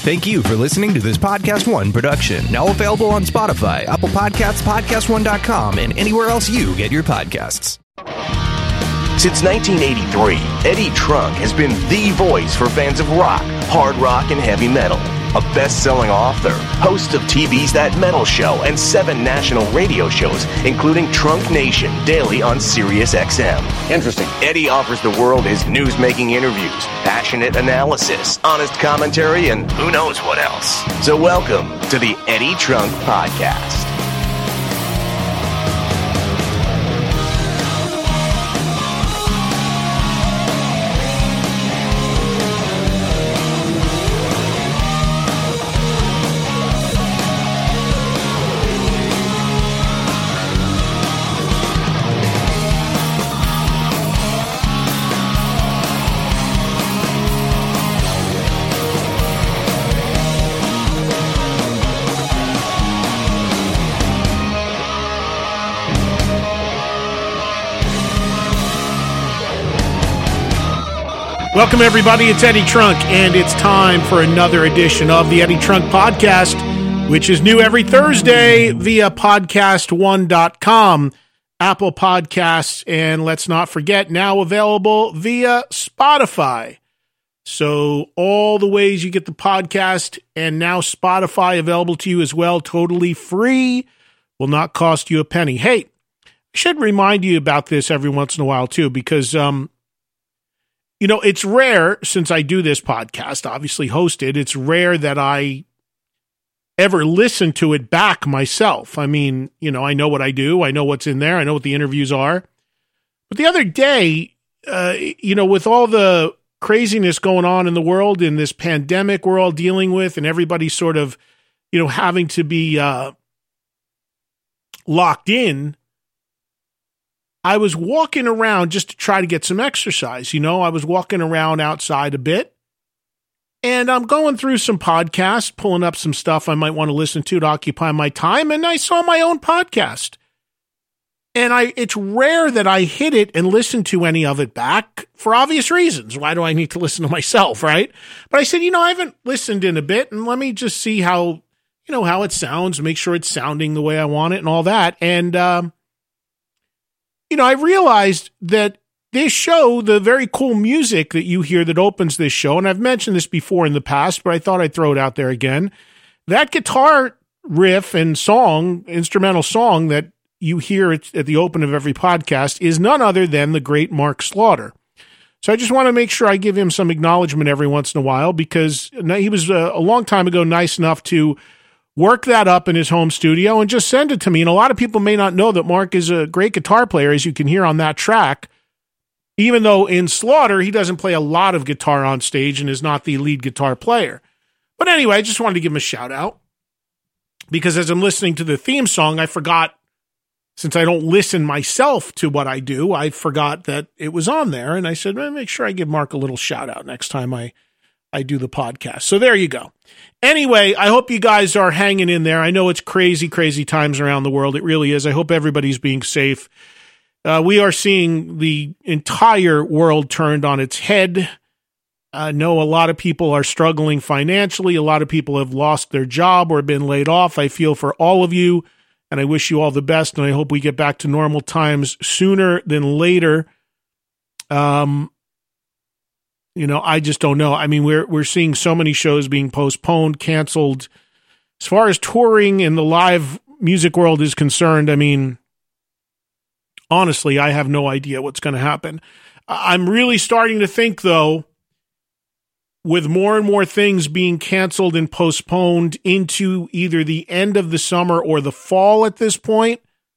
Thank you for listening to this Podcast One production, now available on Spotify, Apple Podcasts, PodcastOne.com, and anywhere else you get your podcasts. Since 1983, Eddie Trunk has been the voice for fans of rock, hard rock, and heavy metal. A best-selling author, host of TV's That Metal Show and 7 national radio shows, including Trunk Nation, daily on Sirius XM. Interesting. Eddie offers the world his news-making interviews, passionate analysis, honest commentary, and who knows what else. So welcome to the Eddie Trunk Podcast. Welcome, everybody. It's Eddie Trunk, and it's time for another edition of the Eddie Trunk Podcast, which is new every Thursday via PodcastOne.com, Apple Podcasts, and let's not forget, now available via Spotify. So all the ways you get the podcast, and now Spotify available to you as well, totally free, will not cost you a penny. Hey, I should remind you about this every once in a while, too, because you know, it's rare, since I do this podcast, obviously hosted, it's rare that I ever listen to it back myself. I mean, you know, I know what I do. I know what's in there. I know what the interviews are. But the other day, you know, with all the craziness going on in the world, in this pandemic we're all dealing with, and everybody sort of, you know, having to be locked in, I was walking around just to try to get some exercise. You know, I was walking around outside a bit, and I'm going through some podcasts, pulling up some stuff I might want to listen to occupy my time, and I saw my own podcast. And it's rare that I hit it and listen to any of it back for obvious reasons. Why do I need to listen to myself, right? But I said, you know, I haven't listened in a bit, and let me just see how, you know, how it sounds, make sure it's sounding the way I want it and all that. And, you know, I realized that this show, the very cool music that you hear that opens this show, and I've mentioned this before in the past, but I thought I'd throw it out there again. That guitar riff and song, instrumental song that you hear at the open of every podcast is none other than the great Mark Slaughter. So I just want to make sure I give him some acknowledgement every once in a while, because he was a long time ago nice enough to work that up in his home studio and just send it to me. And a lot of people may not know that Mark is a great guitar player, as you can hear on that track, even though in Slaughter, he doesn't play a lot of guitar on stage and is not the lead guitar player. But anyway, I just wanted to give him a shout out, because as I'm listening to the theme song, I forgot, since I don't listen myself to what I do, I forgot that it was on there. And I said, well, make sure I give Mark a little shout out next time I do the podcast. So there you go. Anyway, I hope you guys are hanging in there. I know it's crazy, crazy times around the world. It really is. I hope everybody's being safe. We are seeing the entire world turned on its head. I know a lot of people are struggling financially. A lot of people have lost their job or been laid off. I feel for all of you, and I wish you all the best, and I hope we get back to normal times sooner than later. You know, I just don't know. I mean, we're seeing so many shows being postponed, canceled. As far as touring in the live music world is concerned, I mean, honestly, I have no idea what's going to happen. I'm really starting to think, though, with more and more things being canceled and postponed into either the end of the summer or the fall at this point,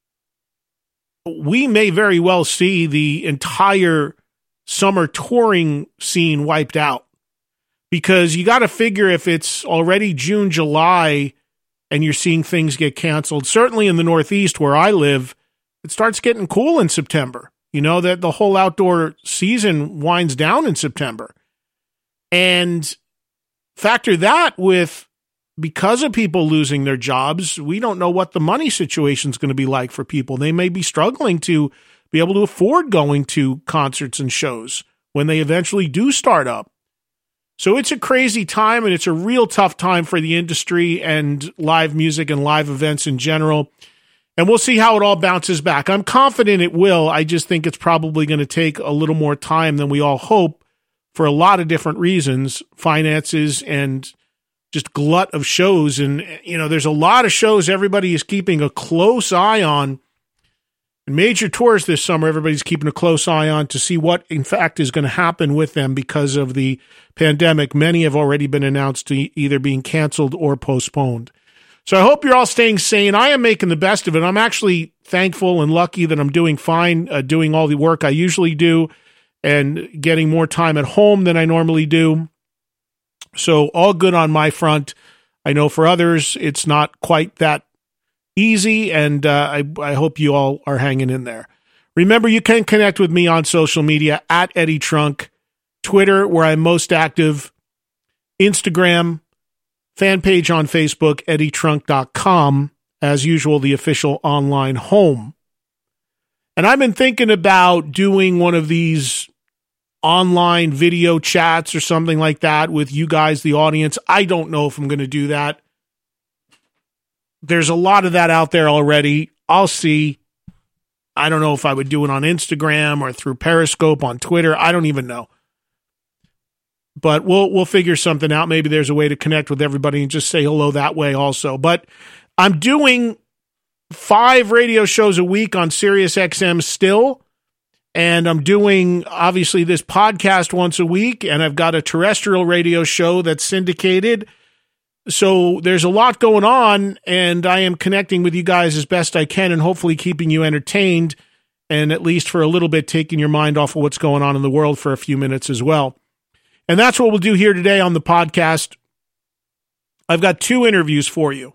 we may very well see the entire summer touring scene wiped out, because you got to figure if it's already June, July, and you're seeing things get canceled, certainly in the Northeast where I live, it starts getting cool in September. You know, that the whole outdoor season winds down in September. And factor that with, because of people losing their jobs, we don't know what the money situation is going to be like for people. They may be struggling to be able to afford going to concerts and shows when they eventually do start up. So it's a crazy time, and it's a real tough time for the industry and live music and live events in general. And we'll see how it all bounces back. I'm confident it will. I just think it's probably going to take a little more time than we all hope for a lot of different reasons, finances and just glut of shows. And, you know, there's a lot of shows everybody is keeping a close eye on. Major tours this summer, everybody's keeping a close eye on to see what, in fact, is going to happen with them because of the pandemic. Many have already been announced to either being canceled or postponed. So I hope you're all staying sane. I am making the best of it. I'm actually thankful and lucky that I'm doing fine, doing all the work I usually do and getting more time at home than I normally do. So all good on my front. I know for others, it's not quite that easy, and I hope you all are hanging in there. Remember, you can connect with me on social media at Eddie Trunk, Twitter, where I'm most active, Instagram, fan page on Facebook, eddietrunk.com, as usual, the official online home. And I've been thinking about doing one of these online video chats or something like that with you guys, the audience. I don't know if I'm going to do that. There's a lot of that out there already. I'll see. I don't know if I would do it on Instagram or through Periscope on Twitter. I don't even know. But we'll figure something out. Maybe there's a way to connect with everybody and just say hello that way also. But I'm doing 5 radio shows a week on SiriusXM still. And I'm doing, obviously, this podcast once a week. And I've got a terrestrial radio show that's syndicated. So there's a lot going on, and I am connecting with you guys as best I can and hopefully keeping you entertained and at least for a little bit taking your mind off of what's going on in the world for a few minutes as well. And that's what we'll do here today on the podcast. I've got 2 interviews for you.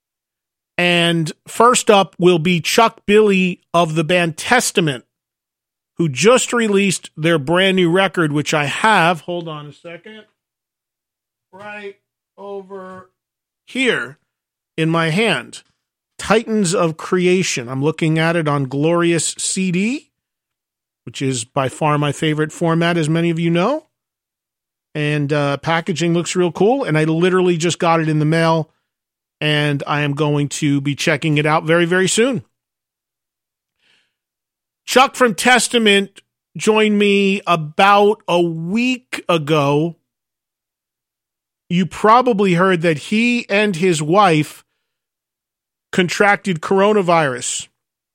And first up will be Chuck Billy of the band Testament, who just released their brand new record, which I have, hold on a second, right over here in my hand, Titans of Creation. I'm looking at it on Glorious CD, which is by far my favorite format, as many of you know. And packaging looks real cool, and I literally just got it in the mail, and I am going to be checking it out very, very soon. Chuck from Testament joined me about a week ago. You probably heard that he and his wife contracted coronavirus.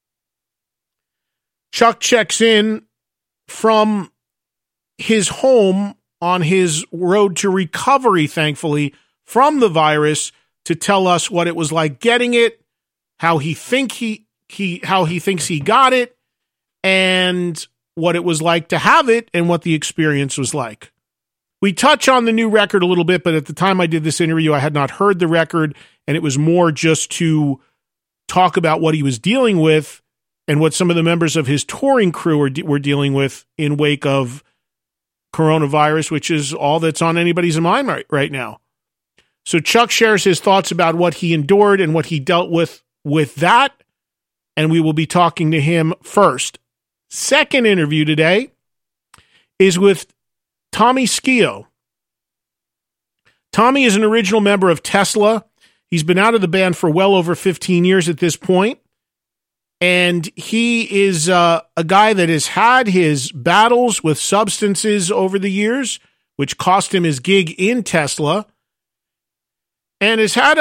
Chuck checks in from his home on his road to recovery, thankfully, from the virus to tell us what it was like getting it, how he thinks he got it, and what it was like to have it and what the experience was like. We touch on the new record a little bit, but at the time I did this interview, I had not heard the record, and it was more just to talk about what he was dealing with and what some of the members of his touring crew were dealing with in wake of coronavirus, which is all that's on anybody's mind right now. So Chuck shares his thoughts about what he endured and what he dealt with that, and we will be talking to him first. Second interview today is with Tommy Skeoch. Tommy is an original member of Tesla. He's been out of the band for well over 15 years at this point. And he is a guy that has had his battles with substances over the years, which cost him his gig in Tesla. And has had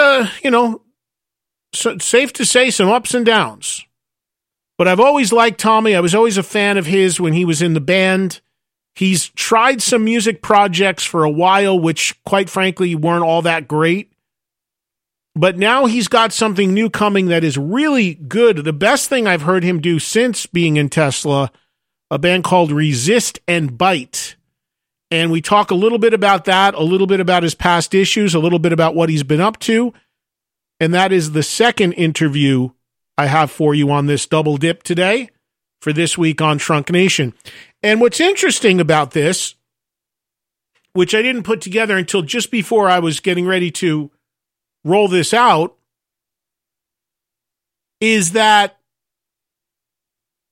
safe to say, some ups and downs. But I've always liked Tommy. I was always a fan of his when he was in the band. He's tried some music projects for a while, which, quite frankly, weren't all that great. But now he's got something new coming that is really good. The best thing I've heard him do since being in Tesla, a band called Resist and Bite. And we talk a little bit about that, a little bit about his past issues, a little bit about what he's been up to. And that is the second interview I have for you on this double dip today for this week on Trunk Nation. And what's interesting about this, which I didn't put together until just before I was getting ready to roll this out, is that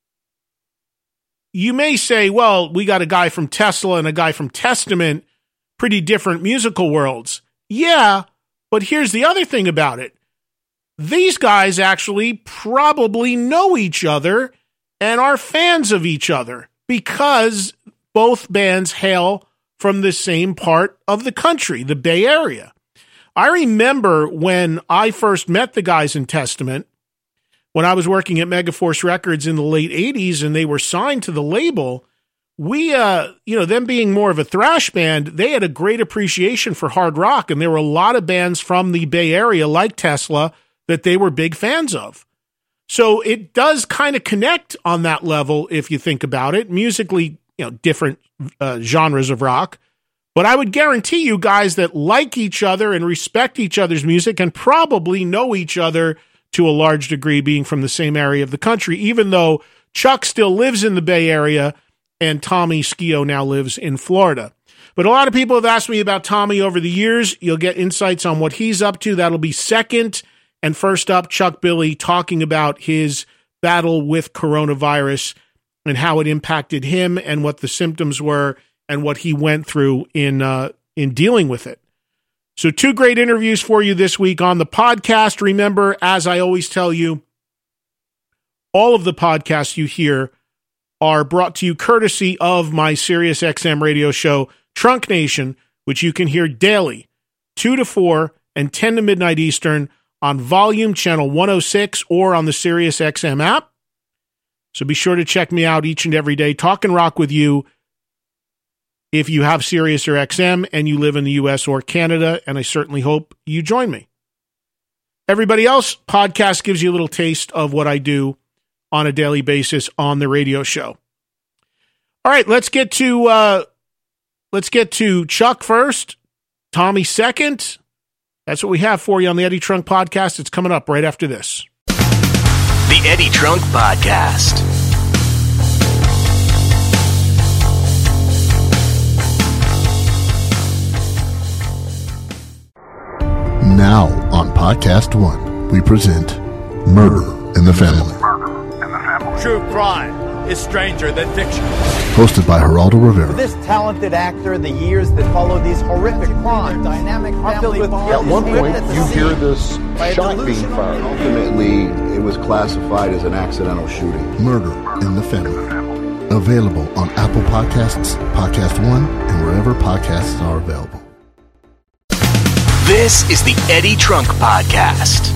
you may say, well, we got a guy from Tesla and a guy from Testament. pretty different musical worlds. Yeah, but here's the other thing about it. These guys actually probably know each other and are fans of each other because both bands hail from the same part of the country, the Bay Area. I remember when I first met the guys in Testament, when I was working at Megaforce Records in the late 80s and they were signed to the label, we, them being more of a thrash band, they had a great appreciation for hard rock, and there were a lot of bands from the Bay Area, like Tesla, that they were big fans of. So it does kind of connect on that level if you think about it. Musically, different genres of rock. But I would guarantee you guys that like each other and respect each other's music and probably know each other to a large degree, being from the same area of the country, even though Chuck still lives in the Bay Area and Tommy Skeoch now lives in Florida. But a lot of people have asked me about Tommy over the years. You'll get insights on what he's up to. That'll be second. And first up, Chuck Billy talking about his battle with coronavirus and how it impacted him and what the symptoms were and what he went through in dealing with it. So 2 great interviews for you this week on the podcast. Remember, as I always tell you, all of the podcasts you hear are brought to you courtesy of my SiriusXM radio show, Trunk Nation, which you can hear daily, 2 to 4 and 10 to midnight Eastern on Volume Channel 106 or on the SiriusXM app. So be sure to check me out each and every day, talking rock with you if you have Sirius or XM and you live in the U.S. or Canada, and I certainly hope you join me. Everybody else, podcast gives you a little taste of what I do on a daily basis on the radio show. All right, let's get to Chuck first, Tommy second. That's what we have for you on the Eddie Trunk Podcast. It's coming up right after this. The Eddie Trunk Podcast. Now on Podcast One, we present Murder in the Family. True crime is stranger than fiction. Hosted by Geraldo Rivera. This talented actor, the years that followed these horrific crimes dynamic are filled with At one point, you hear this shot being fired. Ultimately, it was classified as an accidental shooting. Murder in the Family. Available on Apple Podcasts, Podcast One, and wherever podcasts are available. This is the Eddie Trunk Podcast.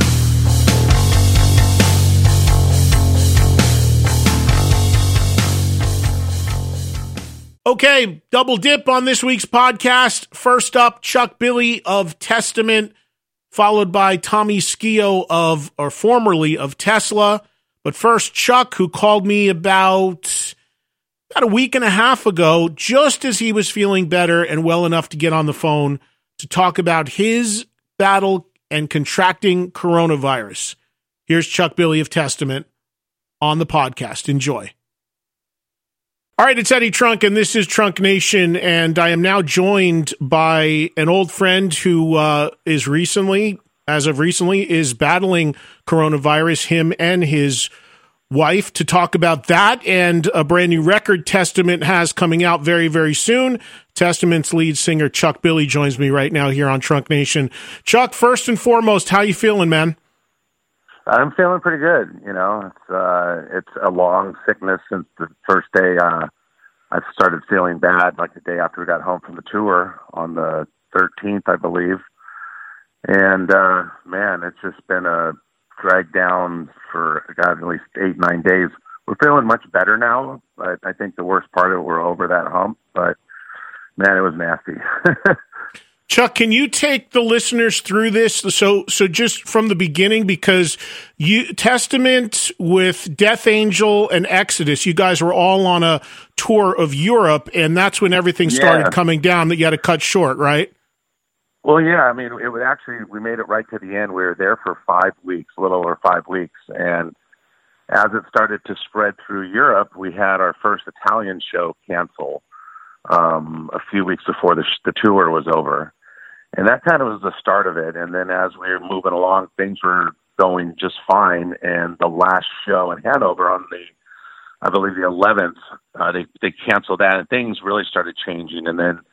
Okay, double dip on this week's podcast. First up, Chuck Billy of Testament, followed by Tommy Skeoch formerly of Tesla. But first, Chuck, who called me about a week and a half ago, just as he was feeling better and well enough to get on the phone to talk about his battle and contracting coronavirus. Here's Chuck Billy of Testament on the podcast. Enjoy. All right, it's Eddie Trunk, and this is Trunk Nation, and I am now joined by an old friend who is as of recently, battling coronavirus, him and his wife, to talk about that and a brand new record Testament has coming out very, very soon. Testament's lead singer, Chuck Billy, joins me right now here on Trunk Nation. Chuck, first and foremost, how you feeling, man? I'm feeling pretty good. It's a long sickness since the first day I started feeling bad, like the day after we got home from the tour on the 13th, I believe. And, man, it's just been a drag down for, at least 8-9 days. We're feeling much better now, but I think the worst part of it, we're over that hump. But, man, it was nasty. Chuck, can you take the listeners through this? So just from the beginning, because Testament with Death Angel and Exodus, you guys were all on a tour of Europe, and that's when everything started coming down that you had to cut short, right? Well, yeah. I mean, we made it right to the end. We were there for 5 weeks, a little over 5 weeks. And as it started to spread through Europe, we had our first Italian show cancel a few weeks before the tour was over. And that kind of was the start of it. And then as we were moving along, things were going just fine. And the last show in Hanover on I believe the 11th, they canceled that, and things really started changing. And then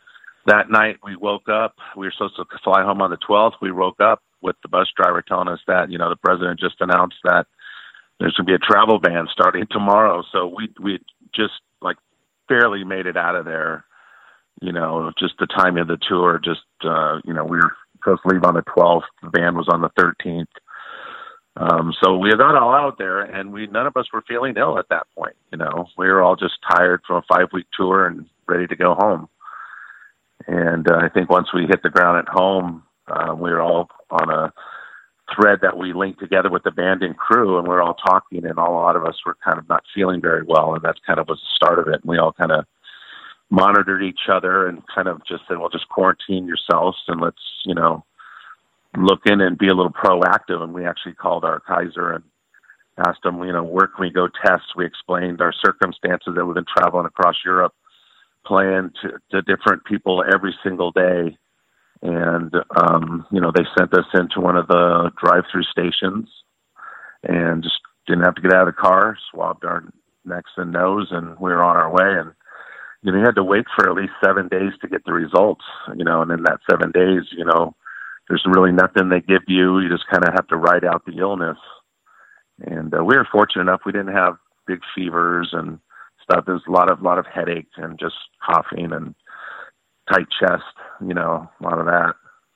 that night we woke up. We were supposed to fly home on the 12th. We woke up with the bus driver telling us that, the president just announced that there's going to be a travel ban starting tomorrow. So we just barely made it out of there. Just the timing of the tour, we were supposed to leave on the 12th. The ban was on the 13th. So we got all out there, and none of us were feeling ill at that point. We were all just tired from a 5-week tour and ready to go home. And I think once we hit the ground at home, we were all on a thread that we linked together with the band and crew, and we were all talking, and a lot of us were kind of not feeling very well, and that's kind of was the start of it. And we all kind of monitored each other and kind of just said, well, just quarantine yourselves and let's, look in and be a little proactive. And we actually called our Kaiser and asked them, where can we go test? We explained our circumstances, that we've been traveling across Europe, playing to different people every single day. And, they sent us into one of the drive-through stations and just didn't have to get out of the car, swabbed our necks and nose, and we were on our way. And, you had to wait for at least 7 days to get the results, and in that 7 days, there's really nothing they give you. You just kind of have to ride out the illness. And we were fortunate enough. We didn't have big fevers and stuff. There's a lot of headache and just coughing and tight chest, a lot of that.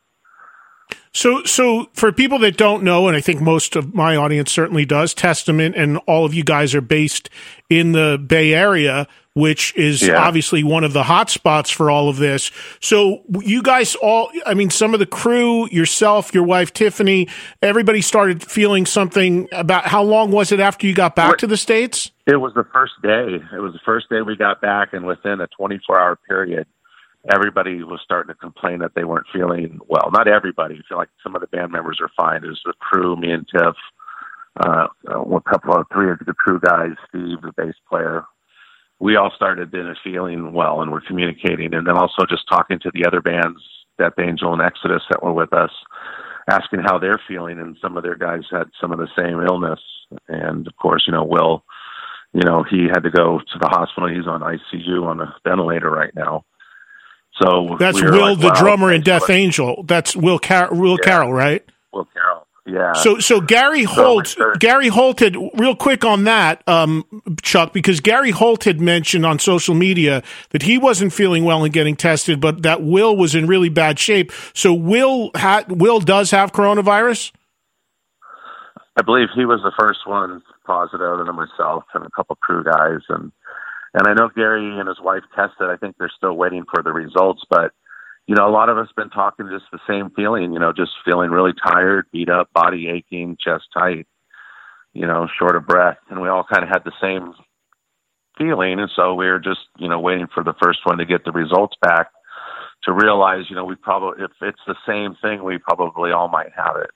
So for people that don't know, and I think most of my audience certainly does, Testament and all of you guys are based in the Bay Area, which is obviously one of the hot spots for all of this. So you guys some of the crew, yourself, your wife, Tiffany, everybody started feeling something. About how long was it after you got back to the States? It was the first day. It was the first day we got back, and within a 24-hour period, everybody was starting to complain that they weren't feeling well. Not everybody. I feel like some of the band members are fine. There's the crew, me and Tiff, three of the crew guys, Steve, the bass player. We all started feeling well, and we're communicating. And then also just talking to the other bands, Death Angel and Exodus, that were with us, asking how they're feeling. And some of their guys had some of the same illness. And of course, Will, he had to go to the hospital. He's on ICU on a ventilator right now. So that's Will, the drummer in Death Angel. That's Will Carroll, right? Will Carroll. Yeah. So Gary Holt had, real quick on that, Chuck, because Gary Holt had mentioned on social media that he wasn't feeling well and getting tested, but that Will was in really bad shape. So Will does have coronavirus? I believe he was the first one positive, other than myself and a couple crew guys. And I know Gary and his wife tested. I think they're still waiting for the results, but a lot of us been talking just the same feeling, just feeling really tired, beat up, body aching, chest tight, short of breath. And we all kind of had the same feeling. And so we were just, waiting for the first one to get the results back to realize, we probably, if it's the same thing, we probably all might have it,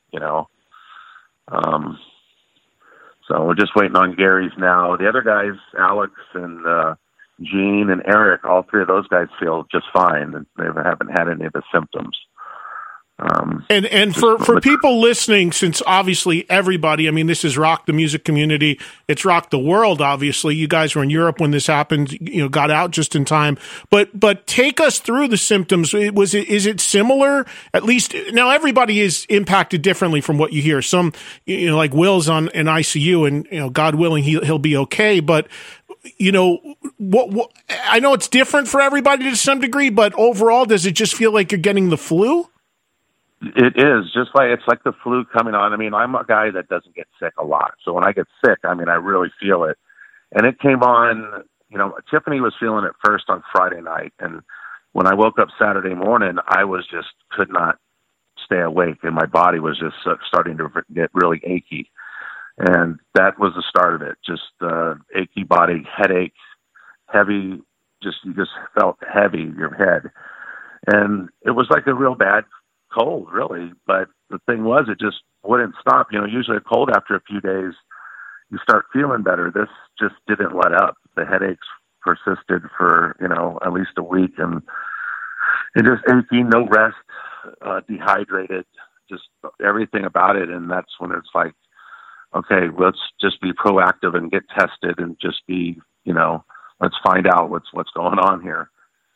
So we're just waiting on Gary's now. The other guys, Alex and Gene and Eric, all three of those guys feel just fine, and they haven't had any of the symptoms. And for people listening, since obviously everybody, this has rocked the music community. It's rocked the world, obviously. You guys were in Europe when this happened, got out just in time. But take us through the symptoms. Is it similar? At least, now everybody is impacted differently from what you hear. Some, like Will's on an ICU and, God willing, he'll be okay. But, what I know it's different for everybody to some degree, but overall, does it just feel like you're getting the flu? It is it's like the flu coming on. I'm a guy that doesn't get sick a lot. So when I get sick, I really feel it. And it came on, Tiffany was feeling it first on Friday night. And when I woke up Saturday morning, I could not stay awake, and my body was just starting to get really achy. And that was the start of it. Just achy body, headache, heavy, you just felt heavy, your head. And it was like a real bad cold, really. But the thing was, it just wouldn't stop. Usually a cold, after a few days, you start feeling better. This just didn't let up. The headaches persisted for, at least a week. And it just achy, no rest, dehydrated, just everything about it. And that's when it's like, okay, let's just be proactive and get tested and just be, let's find out what's going on here.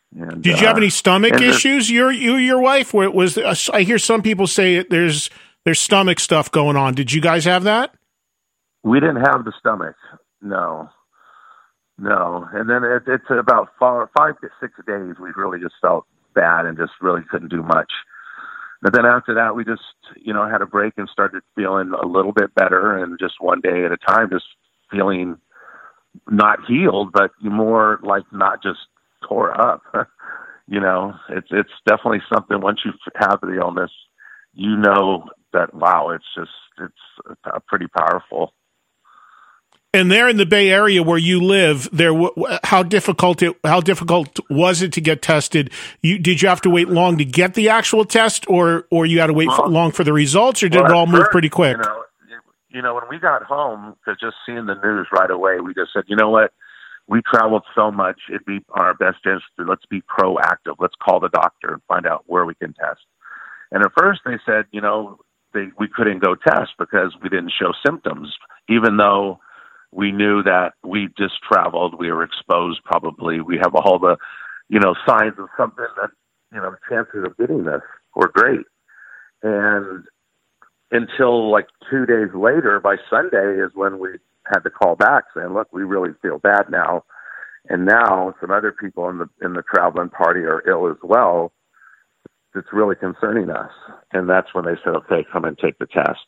And, did you have any stomach issues? Your wife? Where it was? I hear some people say there's stomach stuff going on. Did you guys have that? We didn't have the stomach. No. And then it's about 5 to 6 days we really just felt bad and just really couldn't do much. But then after that, we just, had a break and started feeling a little bit better, and just one day at a time, just feeling not healed, but more like not just tore up. It's definitely something, once you have the illness, that, wow, it's pretty powerful. And there in the Bay Area where you live, how difficult was it to get tested? Did you have to wait long to get the actual test, or you had to wait long for the results, or did it all move pretty quick? When we got home, because just seeing the news right away, we just said, you know what? We traveled so much, it'd be our best interest. Let's be proactive. Let's call the doctor and find out where we can test. And at first they said, we couldn't go test because we didn't show symptoms, even though we knew that we just traveled, we were exposed probably. We have all the, signs of something that, the chances of getting this were great. And until like 2 days later, by Sunday, is when we had to call back saying, look, we really feel bad now. And now some other people in the traveling party are ill as well. It's really concerning us. And that's when they said, okay, come and take the test.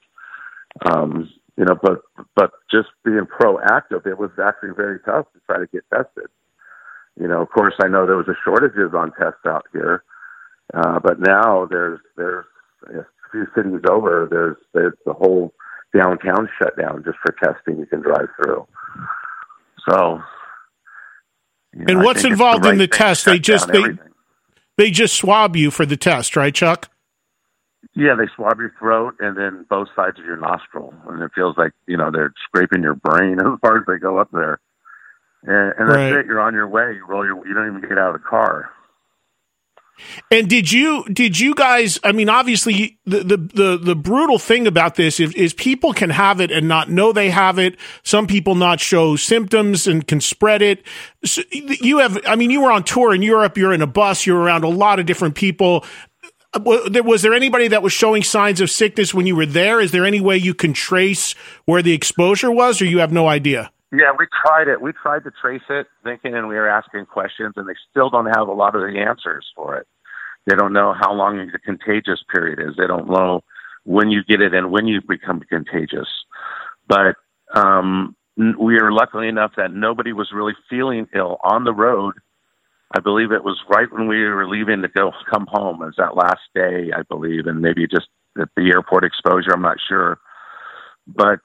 But just being proactive, it was actually very tough to try to get tested. Of course, I know there was a shortages on tests out here, but now there's a few cities over, there's the whole downtown shut down just for testing you can drive through. So, and what's involved in the test? They just swab you for the test, right, Chuck? Yeah, they swab your throat and then both sides of your nostril, and it feels like they're scraping your brain as far as they go up there. And that's it. You're on your way. You don't even get out of the car. And did you guys? I mean, obviously, the brutal thing about this is people can have it and not know they have it. Some people not show symptoms and can spread it. So you were on tour in Europe. You're in a bus. You're around a lot of different people. Was there anybody that was showing signs of sickness when you were there? Is there any way you can trace where the exposure was, or you have no idea? Yeah, we tried it. We tried to trace it, thinking, and we were asking questions, and they still don't have a lot of the answers for it. They don't know how long the contagious period is. They don't know when you get it and when you become contagious. But we are lucky enough that nobody was really feeling ill on the road. I believe it was right when we were leaving to come home. It was that last day, I believe, and maybe just at the airport exposure. I'm not sure. But,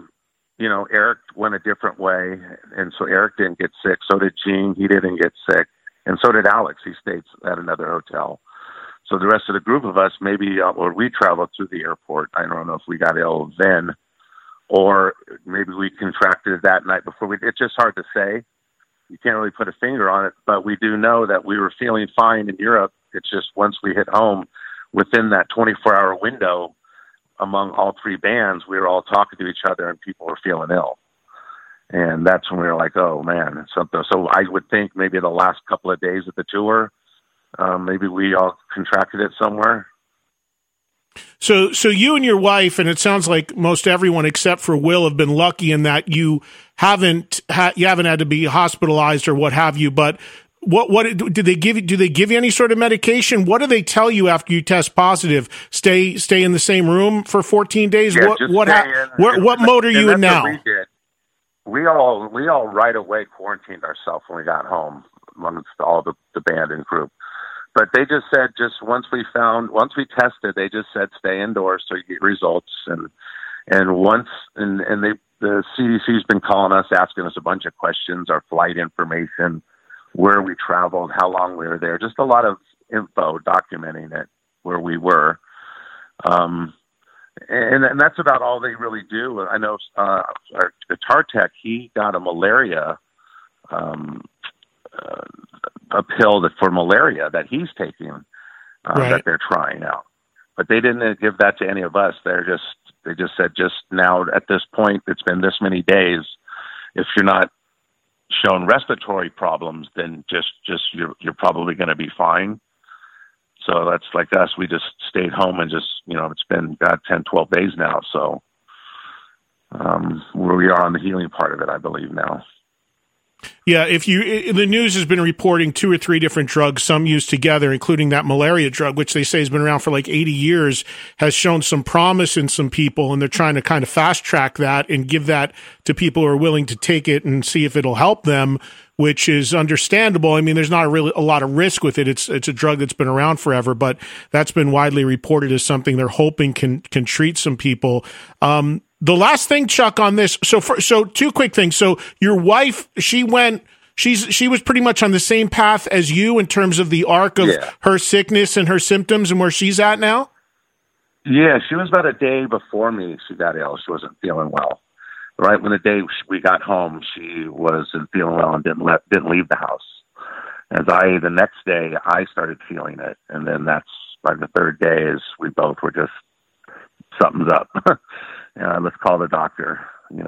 Eric went a different way, and so Eric didn't get sick. So did Gene. He didn't get sick. And so did Alex. He stayed at another hotel. So the rest of the group of us, maybe, or we traveled through the airport. I don't know if we got ill then, or maybe we contracted that night before. It's just hard to say. You can't really put a finger on it, but we do know that we were feeling fine in Europe. It's just once we hit home, within that 24-hour window, among all three bands, we were all talking to each other and people were feeling ill. And that's when we were like, oh, man. So I would think maybe the last couple of days of the tour, maybe we all contracted it somewhere. So you and your wife, and it sounds like most everyone except for Will, have been lucky in that you haven't had to be hospitalized or what have you. But what did they give you? Do they give you any sort of medication? What do they tell you after you test positive? Stay in the same room for 14 days. Yeah, what mode are you in now? What we did. We all right away quarantined ourselves when we got home amongst all the band and group. But they just said, once we tested, they just said stay indoors so you get results. And the CDC's been calling us, asking us a bunch of questions, our flight information, where we traveled, how long we were there, just a lot of info documenting it, where we were. And that's about all they really do. I know our guitar tech, he got a malaria a pill for malaria that he's taking that they're trying out. But they didn't give that to any of us. They just said, just now at this point, it's been this many days. If you're not shown respiratory problems, then just you're probably going to be fine. So that's like us. We just stayed home and just, it's been 10, 12 days now. So where we are on the healing part of it, I believe now. Yeah, the news has been reporting 2 or 3 different drugs, some used together, including that malaria drug, which they say has been around for like 80 years, has shown some promise in some people, and they're trying to kind of fast track that and give that to people who are willing to take it and see if it'll help them, which is understandable. I mean, there's not really a lot of risk with it. It's a drug that's been around forever, but that's been widely reported as something they're hoping can treat some people. The last thing, Chuck, on this. So 2 quick things. So your wife, she was pretty much on the same path as you in terms of the arc of her sickness and her symptoms and where she's at now? Yeah, she was about a day before me. She got ill. She wasn't feeling well. Right when the day we got home, she wasn't feeling well and didn't leave the house. The next day, I started feeling it. And then that's by the 3rd day is we both were just, something's up. Let's call the doctor,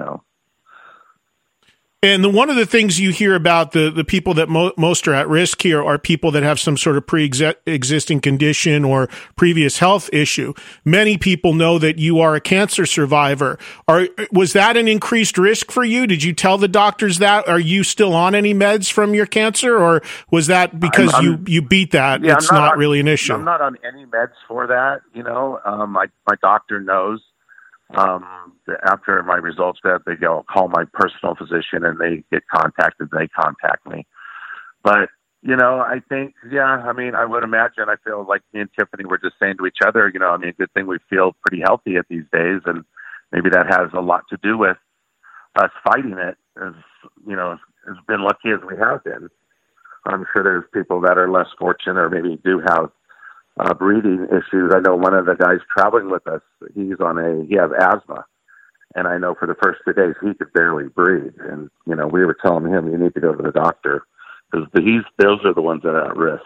And one of the things you hear about the people that most are at risk here are people that have some sort of pre-existing condition or previous health issue. Many people know that you are a cancer survivor. Was that an increased risk for you? Did you tell the doctors that? Are you still on any meds from your cancer, or was that because you beat that? Yeah, it's not really an issue. I'm not on any meds for that. My doctor knows. After my results they go call my personal physician and they get contacted. They contact me. But, I think, I would imagine, I feel like me and Tiffany were just saying to each other, good thing we feel pretty healthy at these days. And maybe that has a lot to do with us fighting it as been lucky as we have been. I'm sure there's people that are less fortunate or maybe do have breathing issues. I know one of the guys traveling with us, he has asthma. And I know for the first 2 days, he could barely breathe. And, we were telling him, you need to go to the doctor because those are the ones that are at risk.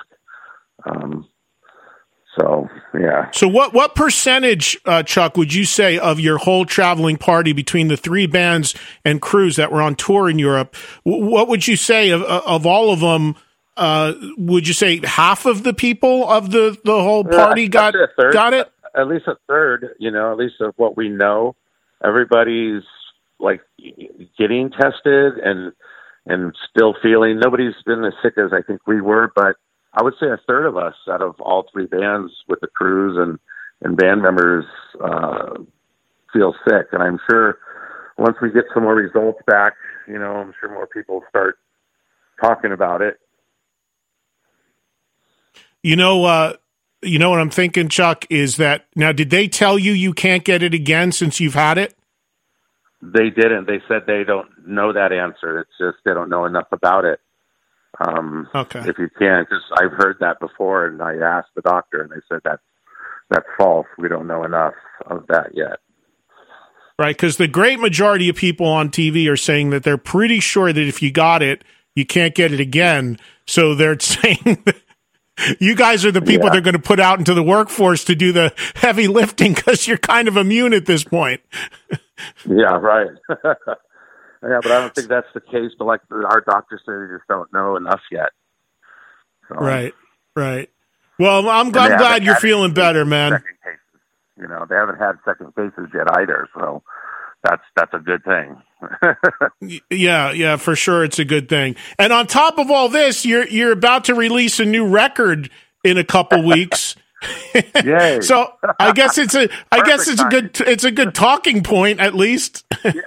So what percentage, Chuck, would you say of your whole traveling party between the 3 bands and crews that were on tour in Europe, what would you say of all of them? Would you say half of the people of the whole party got it? At least a third, at least of what we know. Everybody's like getting tested and still feeling. Nobody's been as sick as I think we were, but I would say a third of us out of all 3 bands with the crews and band members feel sick. And I'm sure once we get some more results back, I'm sure more people start talking about it. What I'm thinking, Chuck, is that now, did they tell you can't get it again since you've had it? They didn't. They said they don't know that answer. It's just they don't know enough about it. Okay. If you can, because I've heard that before, and I asked the doctor, and they said that's false. We don't know enough of that yet. Right, because the great majority of people on TV are saying that they're pretty sure that if you got it, you can't get it again. So they're saying that you guys are the people they're going to put out into the workforce to do the heavy lifting because you're kind of immune at this point. Yeah, right. Yeah, but I don't think that's the case. But like our doctors say, they just don't know enough yet. So, right. Well, I'm glad you're feeling better, man. Second cases. They haven't had second cases yet either. So that's a good thing. Yeah, for sure. It's a good thing. And on top of all this, you're about to release a new record in a couple weeks. Yay. So I guess it's a good talking point at least.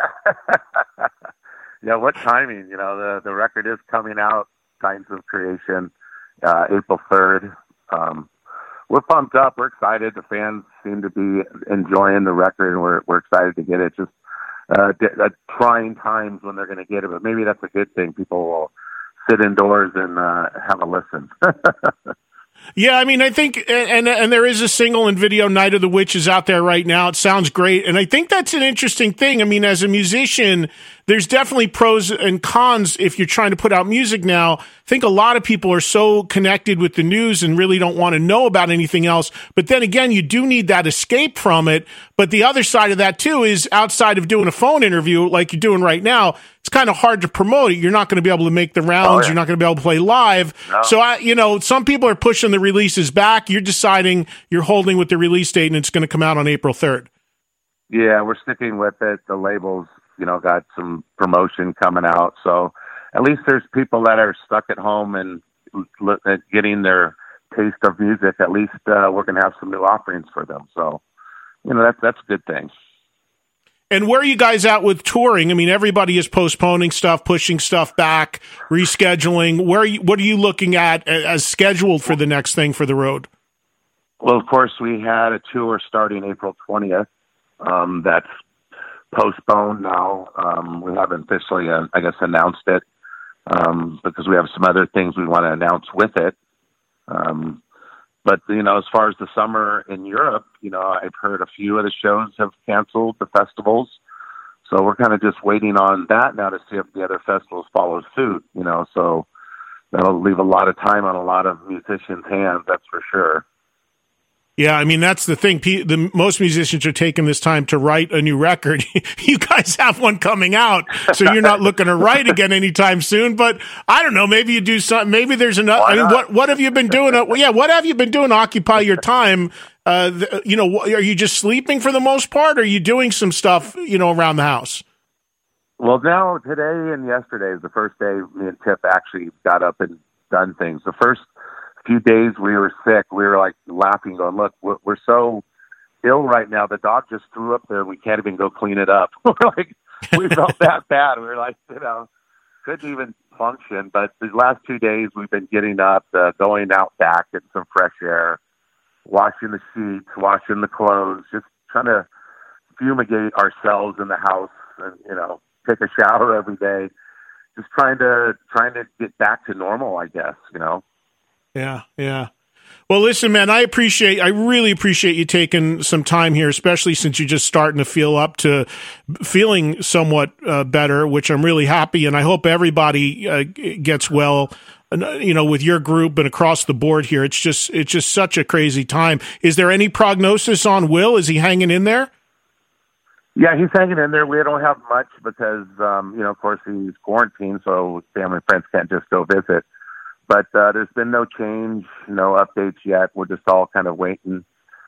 Yeah, what timing? The record is coming out, Signs of Creation, April 3rd. We're pumped up. We're excited. The fans seem to be enjoying the record, and we're excited to get it. Just trying times when they're going to get it, but maybe that's a good thing. People will sit indoors and have a listen. Yeah, I mean, I think, and there is a single and video, Night of the Witches, out there right now. It sounds great, and I think that's an interesting thing. I mean, as a musician, there's definitely pros and cons if you're trying to put out music now. I think a lot of people are so connected with the news and really don't want to know about anything else. But then again, you do need that escape from it. But the other side of that, too, is outside of doing a phone interview like you're doing right now, it's it's kind of hard to promote it. You're not going to be able to make the rounds. You're not going to be able to play live. No. So, some people are pushing the releases back. You're deciding you're holding with the release date, and it's going to come out on April 3rd. Yeah, we're sticking with it. The labels, got some promotion coming out. So at least there's people that are stuck at home and getting their taste of music. At least we're going to have some new offerings for them. So, that's a good thing. And where are you guys at with touring? I mean, everybody is postponing stuff, pushing stuff back, rescheduling. What are you looking at as scheduled for the next thing for the road? Well, of course, we had a tour starting April 20th. That's postponed now. We haven't officially, announced it because we have some other things we want to announce with it. But, as far as the summer in Europe, I've heard a few of the shows have canceled, the festivals. So we're kind of just waiting on that now to see if the other festivals follow suit, so that'll leave a lot of time on a lot of musicians' hands, that's for sure. Yeah, I mean, that's the thing. Most musicians are taking this time to write a new record. You guys have one coming out, so you're not looking to write again anytime soon. But I don't know. Maybe you do something. Maybe there's another. I mean, what have you been doing? What have you been doing to occupy your time? Are you just sleeping for the most part? Or are you doing some stuff, around the house? Well, now today and yesterday is the first day me and Tiff actually got up and done things. The first few days we were sick, we were like laughing, going, look, we're so ill right now. The dog just threw up there. We can't even go clean it up. We felt that bad. We were like, couldn't even function. But these last 2 days we've been getting up, going out back, getting some fresh air, washing the sheets, washing the clothes, just trying to fumigate ourselves in the house and, take a shower every day. Just trying to get back to normal, I guess, Yeah. Well, listen, man, I really appreciate you taking some time here, especially since you're just starting to feel up to feeling somewhat better, which I'm really happy. And I hope everybody gets well, with your group and across the board here. It's just such a crazy time. Is there any prognosis on Will? Is he hanging in there? Yeah, he's hanging in there. We don't have much because, of course, he's quarantined, so family and friends can't just go visit. But there's been no change, no updates yet. We're just all kind of waiting.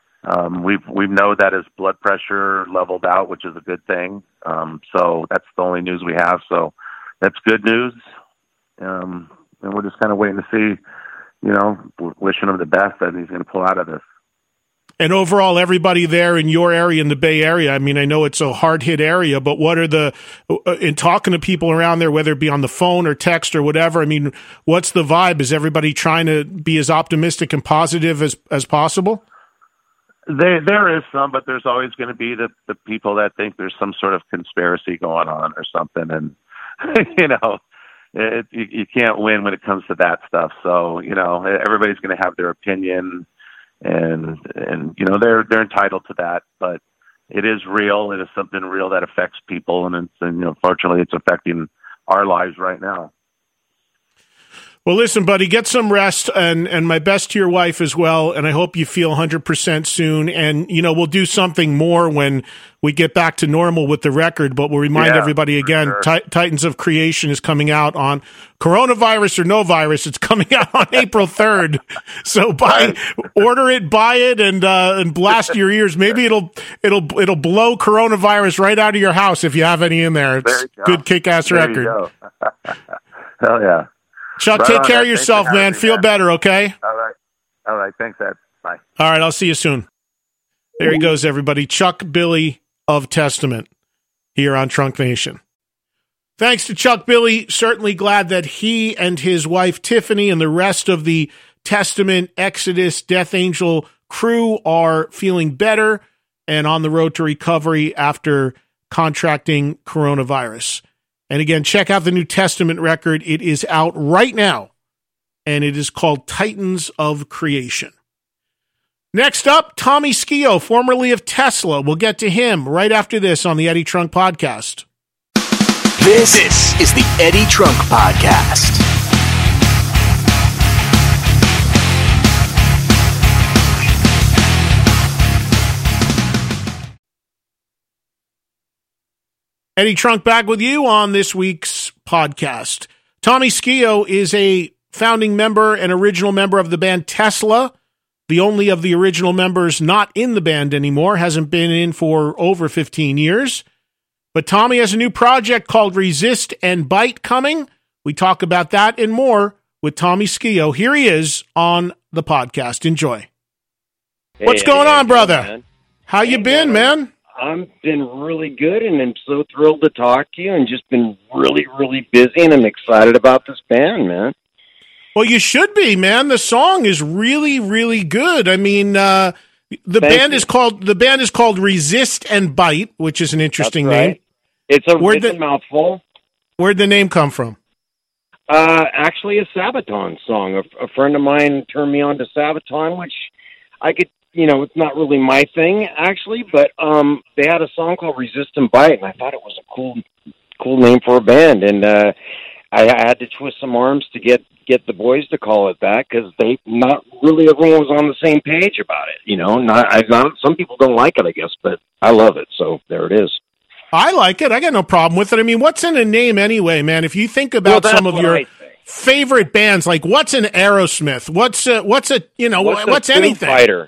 We know that his blood pressure leveled out, which is a good thing. So that's the only news we have. So that's good news. And we're just kind of waiting to see, wishing him the best that he's going to pull out of this. And overall, everybody there in your area, in the Bay Area, I mean, I know it's a hard-hit area, but what are in talking to people around there, whether it be on the phone or text or whatever, I mean, what's the vibe? Is everybody trying to be as optimistic and positive as possible? There is some, but there's always going to be the people that think there's some sort of conspiracy going on or something. And, you can't win when it comes to that stuff. So, everybody's going to have their opinion. And they're entitled to that, but it is real. It is something real that affects people, and fortunately, it's affecting our lives right now. Well, listen, buddy, get some rest, and my best to your wife as well, and I hope you feel 100% soon, and, we'll do something more when we get back to normal with the record, but we'll remind everybody again, sure. Titans of Creation is coming out on coronavirus or no virus. It's coming out on April 3rd, so order it, buy it, and blast your ears. Maybe it'll blow coronavirus right out of your house if you have any in there. It's good kick-ass record. Hell yeah. Chuck, take care of yourself, man. Feel better, okay? All right. Thanks, Ed. Bye. All right, I'll see you soon. There he goes, everybody. Chuck Billy of Testament here on Trunk Nation. Thanks to Chuck Billy. Certainly glad that he and his wife, Tiffany, and the rest of the Testament, Exodus, Death Angel crew are feeling better and on the road to recovery after contracting coronavirus. And again, check out the new Testament record. It is out right now, and it is called Titans of Creation. Next up, Tommy Skeoch, formerly of Tesla. We'll get to him right after this on the Eddie Trunk Podcast. This is the Eddie Trunk Podcast. Eddie Trunk back with you on this week's podcast. Tommy Skeoch is a founding member and original member of the band Tesla, the only of the original members not in the band anymore, hasn't been in for over 15 years. But Tommy has a new project called Resist and Bite coming. We talk about that and more with Tommy Skeoch. Here he is on the podcast. Enjoy. Hey, what's going on, brother? Man. How you been, man? I've been really good, and I'm so thrilled to talk to you, and just been really, really busy, and I'm excited about this band, man. Well, you should be, man. The song is really, really good. I mean, the band is called Resist and Bite, which is an interesting name. It's a mouthful. Where'd the name come from? Actually, a Sabaton song. A friend of mine turned me on to Sabaton, which I could, it's not really my thing, actually, but they had a song called Resist and Bite, and I thought it was a cool name for a band, and I had to twist some arms to get the boys to call it that, because not really everyone was on the same page about it, some people don't like it, I guess, but I love it, so there it is. I like it. I got no problem with it. I mean, what's in a name anyway, man? If you think about some of your favorite bands, like what's an Aerosmith? What's anything? Foo Fighter.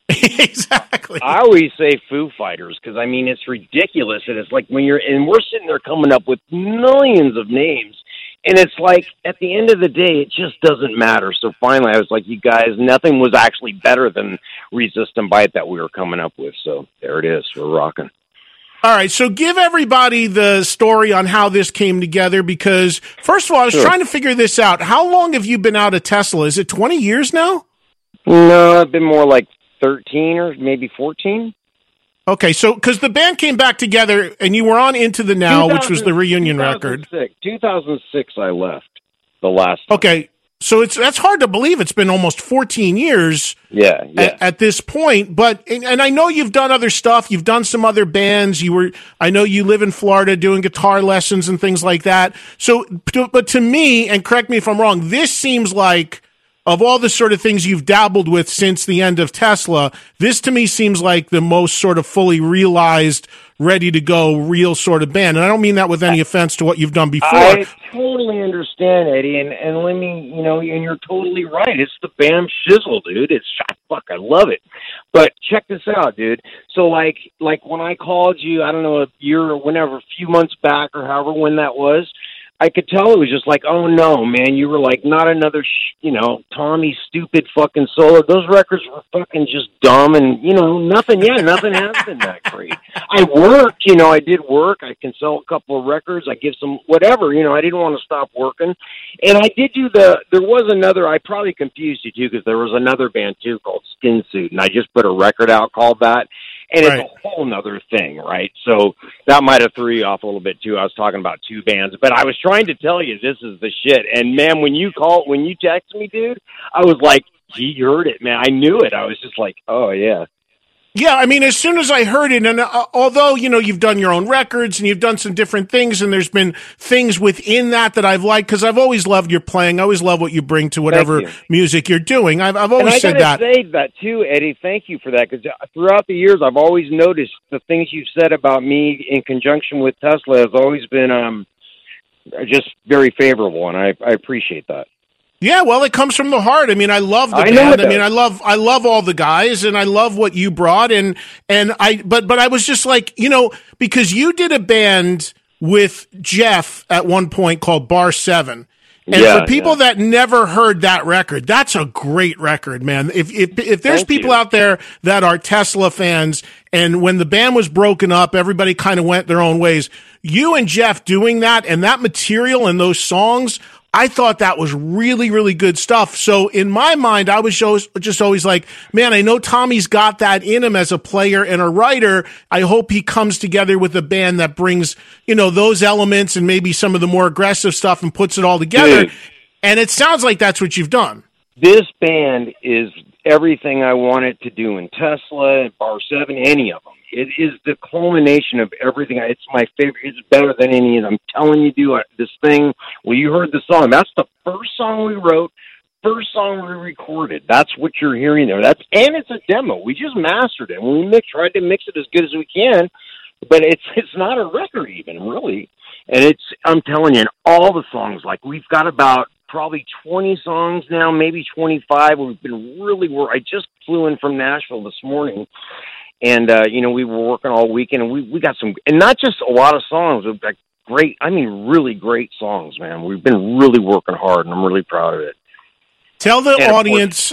Exactly. I always say Foo Fighters because, I mean, it's ridiculous. And it's like we're sitting there coming up with millions of names. And it's like, at the end of the day, it just doesn't matter. So finally, I was like, you guys, nothing was actually better than Resist and Bite that we were coming up with. So there it is. We're rocking. All right, so give everybody the story on how this came together, because, first of all, I was trying to figure this out. How long have you been out of Tesla? Is it 20 years now? No, I've been more like 13 or maybe 14. Okay, so, because the band came back together, and you were on Into the Now, which was the reunion record. 2006 I left the last time. Okay, so that's hard to believe. It's been almost 14 years at this point. But and I know you've done other stuff. You've done some other bands. I know you live in Florida doing guitar lessons and things like that. So, but to me, and correct me if I'm wrong, this seems like, of all the sort of things you've dabbled with since the end of Tesla, this to me seems like the most sort of fully realized, ready to go, real sort of band. And I don't mean that with any offense to what you've done before. I totally understand, Eddie, and let me, and you're totally right. It's the Bam Shizzle, dude. I love it. But check this out, dude. So like when I called you, I don't know, a year or whenever, a few months back or however when that was, I could tell it was just like, oh no, man, you were like, not another, Tommy stupid fucking solo. Those records were fucking just dumb and, nothing has been that great. I worked, I did work. I can sell a couple of records. I give some, whatever, I didn't want to stop working. And I did do there was another, I probably confused you too, because there was another band too called Skin Suit, and I just put a record out called that. And it's a whole nother thing, right? So that might have threw you off a little bit, too. I was talking about two bands. But I was trying to tell you this is the shit. And, man, when you text me, dude, I was like, gee, you heard it, man. I knew it. I was just like, oh, yeah. Yeah, I mean, as soon as I heard it, and although, you've done your own records and you've done some different things, and there's been things within that I've liked, because I've always loved your playing. I always love what you bring to whatever music you're doing. I've always said that. And I got to say that, too, Eddie. Thank you for that, because throughout the years, I've always noticed the things you've said about me in conjunction with Tesla has always been just very favorable, and I appreciate that. Yeah, well, it comes from the heart. I mean, I love the band. I mean, I love all the guys, and I love what you brought. But I was just like, because you did a band with Jeff at one point called Bar 7. And for people that never heard that record, that's a great record, man. If there's people out there that are Tesla fans, and when the band was broken up, everybody kind of went their own ways. You and Jeff doing that, and that material and those songs, I thought that was really, really good stuff. So in my mind, I was just always like, man, I know Tommy's got that in him as a player and a writer. I hope he comes together with a band that brings, those elements and maybe some of the more aggressive stuff and puts it all together. Dude, and it sounds like that's what you've done. This band is everything I wanted to do in Tesla, Bar 7, any of them. It is the culmination of everything. It's my favorite. It's better than any of them. I'm telling you, do this thing. Well, you heard the song. That's the first song we wrote, first song we recorded. That's what you're hearing there. And it's a demo. We just mastered it. We tried to mix it as good as we can, but it's not a record even, really. And I'm telling you, in all the songs, like we've got about probably 20 songs now, maybe 25. We've been I just flew in from Nashville this morning, and we were working all weekend, and we got some, and not just a lot of songs, like really great songs, man. We've been really working hard, and I'm really proud of it. Tell the audience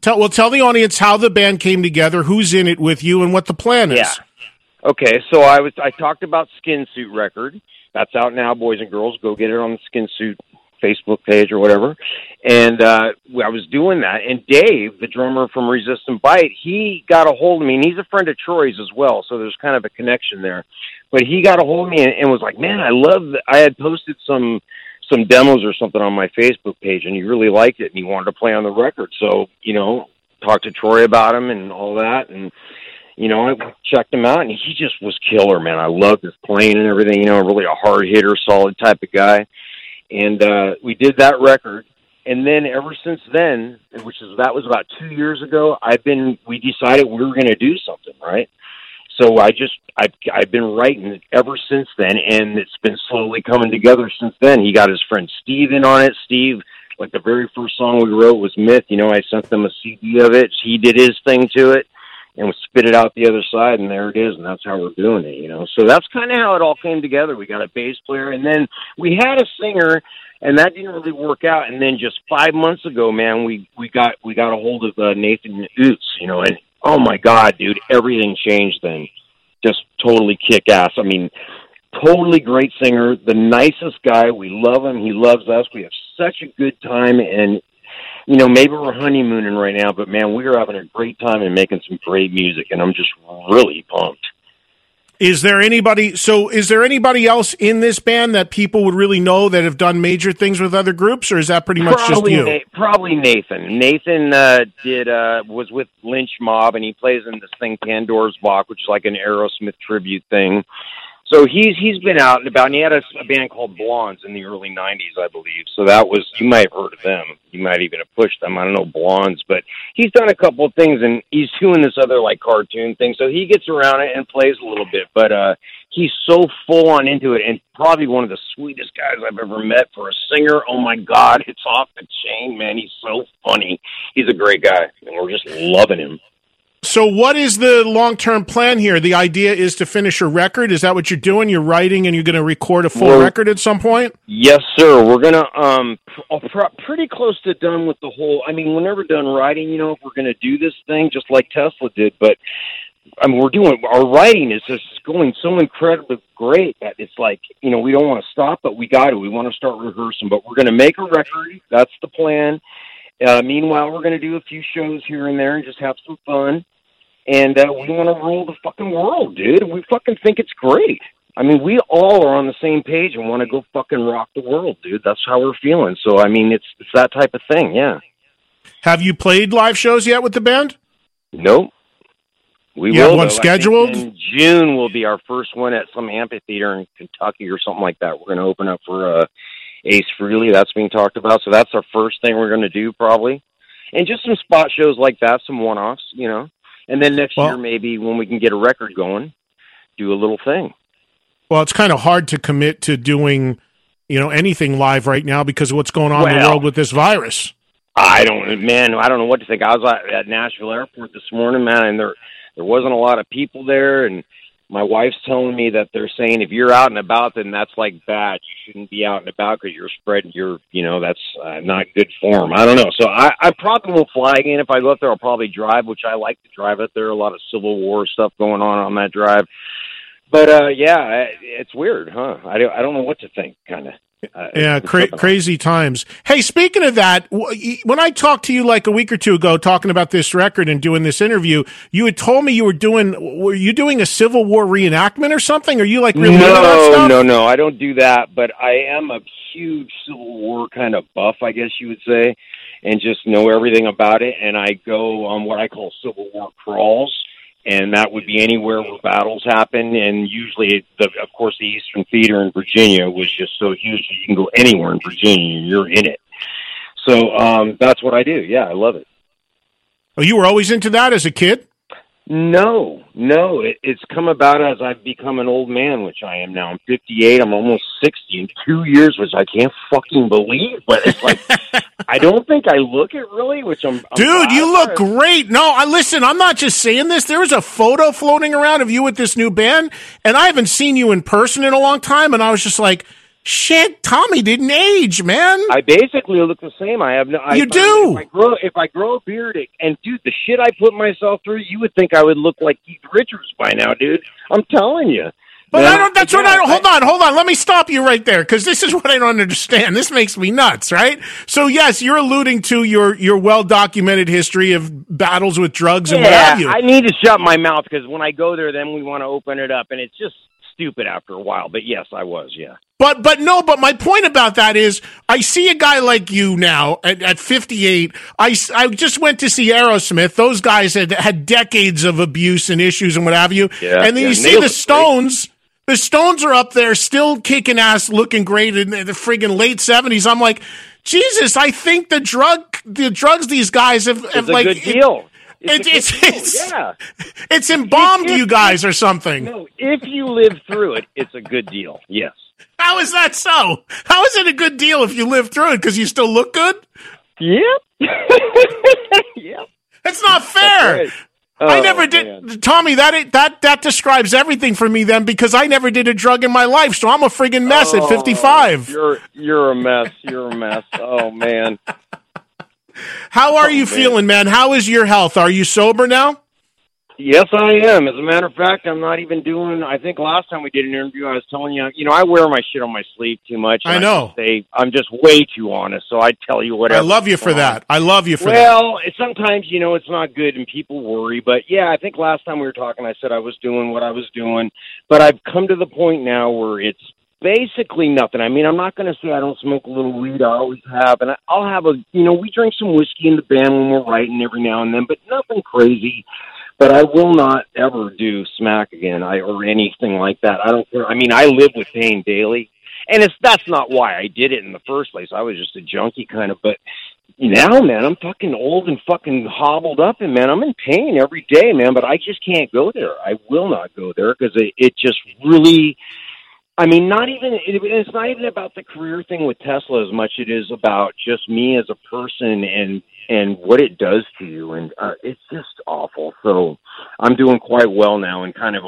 how the band came together, who's in it with you, and what the plan is. Yeah. Okay, so I talked about Skin Suit record. That's out now, boys and girls. Go get it on the Skin Suit Facebook page or whatever. And I was doing that, and Dave, the drummer from Resist and Bite, he got a hold of me, and he's a friend of Troy's as well, so there's kind of a connection there. But he got a hold of me and was like, man, I had posted some demos or something on my Facebook page, and he really liked it, and he wanted to play on the record. So, talked to Troy about him and all that, and I checked him out, and he just was killer, man. I loved his playing and everything, really a hard hitter, solid type of guy. And we did that record, and then ever since then, that was about 2 years ago, we decided we were going to do something, right? So I've been writing ever since then, and it's been slowly coming together since then. He got his friend Steve in on it. Steve, like the very first song we wrote was Myth. I sent them a CD of it. He did his thing to it and spit it out the other side, and there it is, and that's how we're doing it, So that's kind of how it all came together. We got a bass player, and then we had a singer, and that didn't really work out. And then just 5 months ago, man, we got a hold of Nathan Oots, and oh my God, dude, everything changed then. Just totally kick ass. I mean, totally great singer, the nicest guy. We love him. He loves us. We have such a good time, and maybe we're honeymooning right now, but man, we are having a great time and making some great music, and I'm just really pumped. Is there anybody else in this band that people would really know that have done major things with other groups, or is that pretty much just you? Probably Nathan. Nathan was with Lynch Mob, and he plays in this thing Pandora's Box, which is like an Aerosmith tribute thing. So he's been out and about, and he had a band called Blondes in the early 90s, I believe. So you might have heard of them. You might even have pushed them. I don't know, Blondes. But he's done a couple of things, and he's doing this other, cartoon thing. So he gets around it and plays a little bit. But he's so full on into it, and probably one of the sweetest guys I've ever met for a singer. Oh, my God, it's off the chain, man. He's so funny. He's a great guy, and we're just loving him. So what is the long-term plan here? The idea is to finish a record? Is that what you're doing? You're writing and you're going to record a full record at some point? Yes, sir. We're going to, pretty close to done with the whole, we're never done writing, if we're going to do this thing just like Tesla did, but our writing is just going so incredibly great that it's like, we don't want to stop, but we got to. We want to start rehearsing, but we're going to make a record. That's the plan. Meanwhile, we're going to do a few shows here and there and just have some fun. And we want to rule the fucking world, dude. We fucking think it's great. We all are on the same page and want to go fucking rock the world, dude. That's how we're feeling. So, it's that type of thing, yeah. Have you played live shows yet with the band? Nope. We will. Have one scheduled? In June will be our first one at some amphitheater in Kentucky or something like that. We're going to open up for Ace Frehley. That's being talked about. So that's our first thing we're going to do probably. And just some spot shows like that, some one-offs, And then next year, maybe when we can get a record going, do a little thing. Well, it's kind of hard to commit to doing, anything live right now because of what's going on in the world with this virus. I don't know what to think. I was at Nashville Airport this morning, man, and there wasn't a lot of people there, and my wife's telling me that they're saying if you're out and about, then that's bad. You shouldn't be out and about because you're spreading that's not good form. I don't know. So I probably won't fly again. If I go up there, I'll probably drive, which I like to drive up there. A lot of Civil War stuff going on that drive. But, it's weird, huh? I don't know what to think, kind of. Crazy times. Hey, speaking of that, when I talked to you a week or two ago talking about this record and doing this interview, you had told me were you doing a Civil War reenactment or something? Are you really into that stuff? No, I don't do that, but I am a huge Civil War kind of buff, I guess you would say, and just know everything about it, and I go on what I call Civil War crawls. And that would be anywhere where battles happen. And usually, of course, the Eastern Theater in Virginia was just so huge that you can go anywhere in Virginia and you're in it. So that's what I do. Yeah, I love it. Oh, you were always into that as a kid? No, it's come about as I've become an old man, which I am now. I'm 58. I'm almost 60 in 2 years, which I can't fucking believe. But it's like, I don't think I look it really, which I'm Dude, you look great. No, listen, I'm not just saying this. There was a photo floating around of you with this new band, and I haven't seen you in person in a long time, and I was just like, shit, Tommy didn't age, man. I basically look the same. I have no. You do. If I grow a beard, and dude, the shit I put myself through, you would think I would look like Keith Richards by now, dude. I'm telling you. But man, I don't. That's what I don't. Hold on. Let me stop you right there, because this is what I don't understand. This makes me nuts, right? So yes, you're alluding to your well documented history of battles with drugs and what have you. I need to shut my mouth because when I go there, then we want to open it up, and it's just stupid after a while. But yes, I was. Yeah. But my point about that is I see a guy like you now at 58. I just went to see Aerosmith. Those guys had decades of abuse and issues and what have you. Yeah, and then you see the Stones. Great. The Stones are up there still kicking ass, looking great in the friggin' late 70s. I'm like, Jesus, I think the drugs these guys have like a good deal. It's embalmed you guys or something. No, if you live through it, it's a good deal. Yes. How is that so? How is it a good deal if you live through it because you still look good? Yep. Yep. That's not fair. That's right. I never did, man. Tommy. That describes everything for me then, because I never did a drug in my life, so I'm a friggin' mess at 55. You're a mess. You're a mess. Oh man. How are you feeling, man? How is your health? Are you sober now? Yes, I am. As a matter of fact, I'm not even doing. I think last time we did an interview, I was telling you, I wear my shit on my sleeve too much. I know. I'm just way too honest, so I tell you whatever. I love you for that. I love you for that. Well, sometimes, it's not good and people worry. But, yeah, I think last time we were talking, I said I was doing what I was doing. But I've come to the point now where it's basically nothing. I mean, I'm not going to say I don't smoke a little weed. I always have. And I'll have we drink some whiskey in the band when we're writing every now and then, but nothing crazy. But I will not ever do smack again or anything like that. I don't care. I mean, I live with pain daily. And that's not why I did it in the first place. I was just a junkie kind of. But now, man, I'm fucking old and fucking hobbled up. And, man, I'm in pain every day, man. But I just can't go there. I will not go there because it just really... I mean, it's not even about the career thing with Tesla as much it is about just me as a person and what it does to you. And it's just awful. So I'm doing quite well now and kind of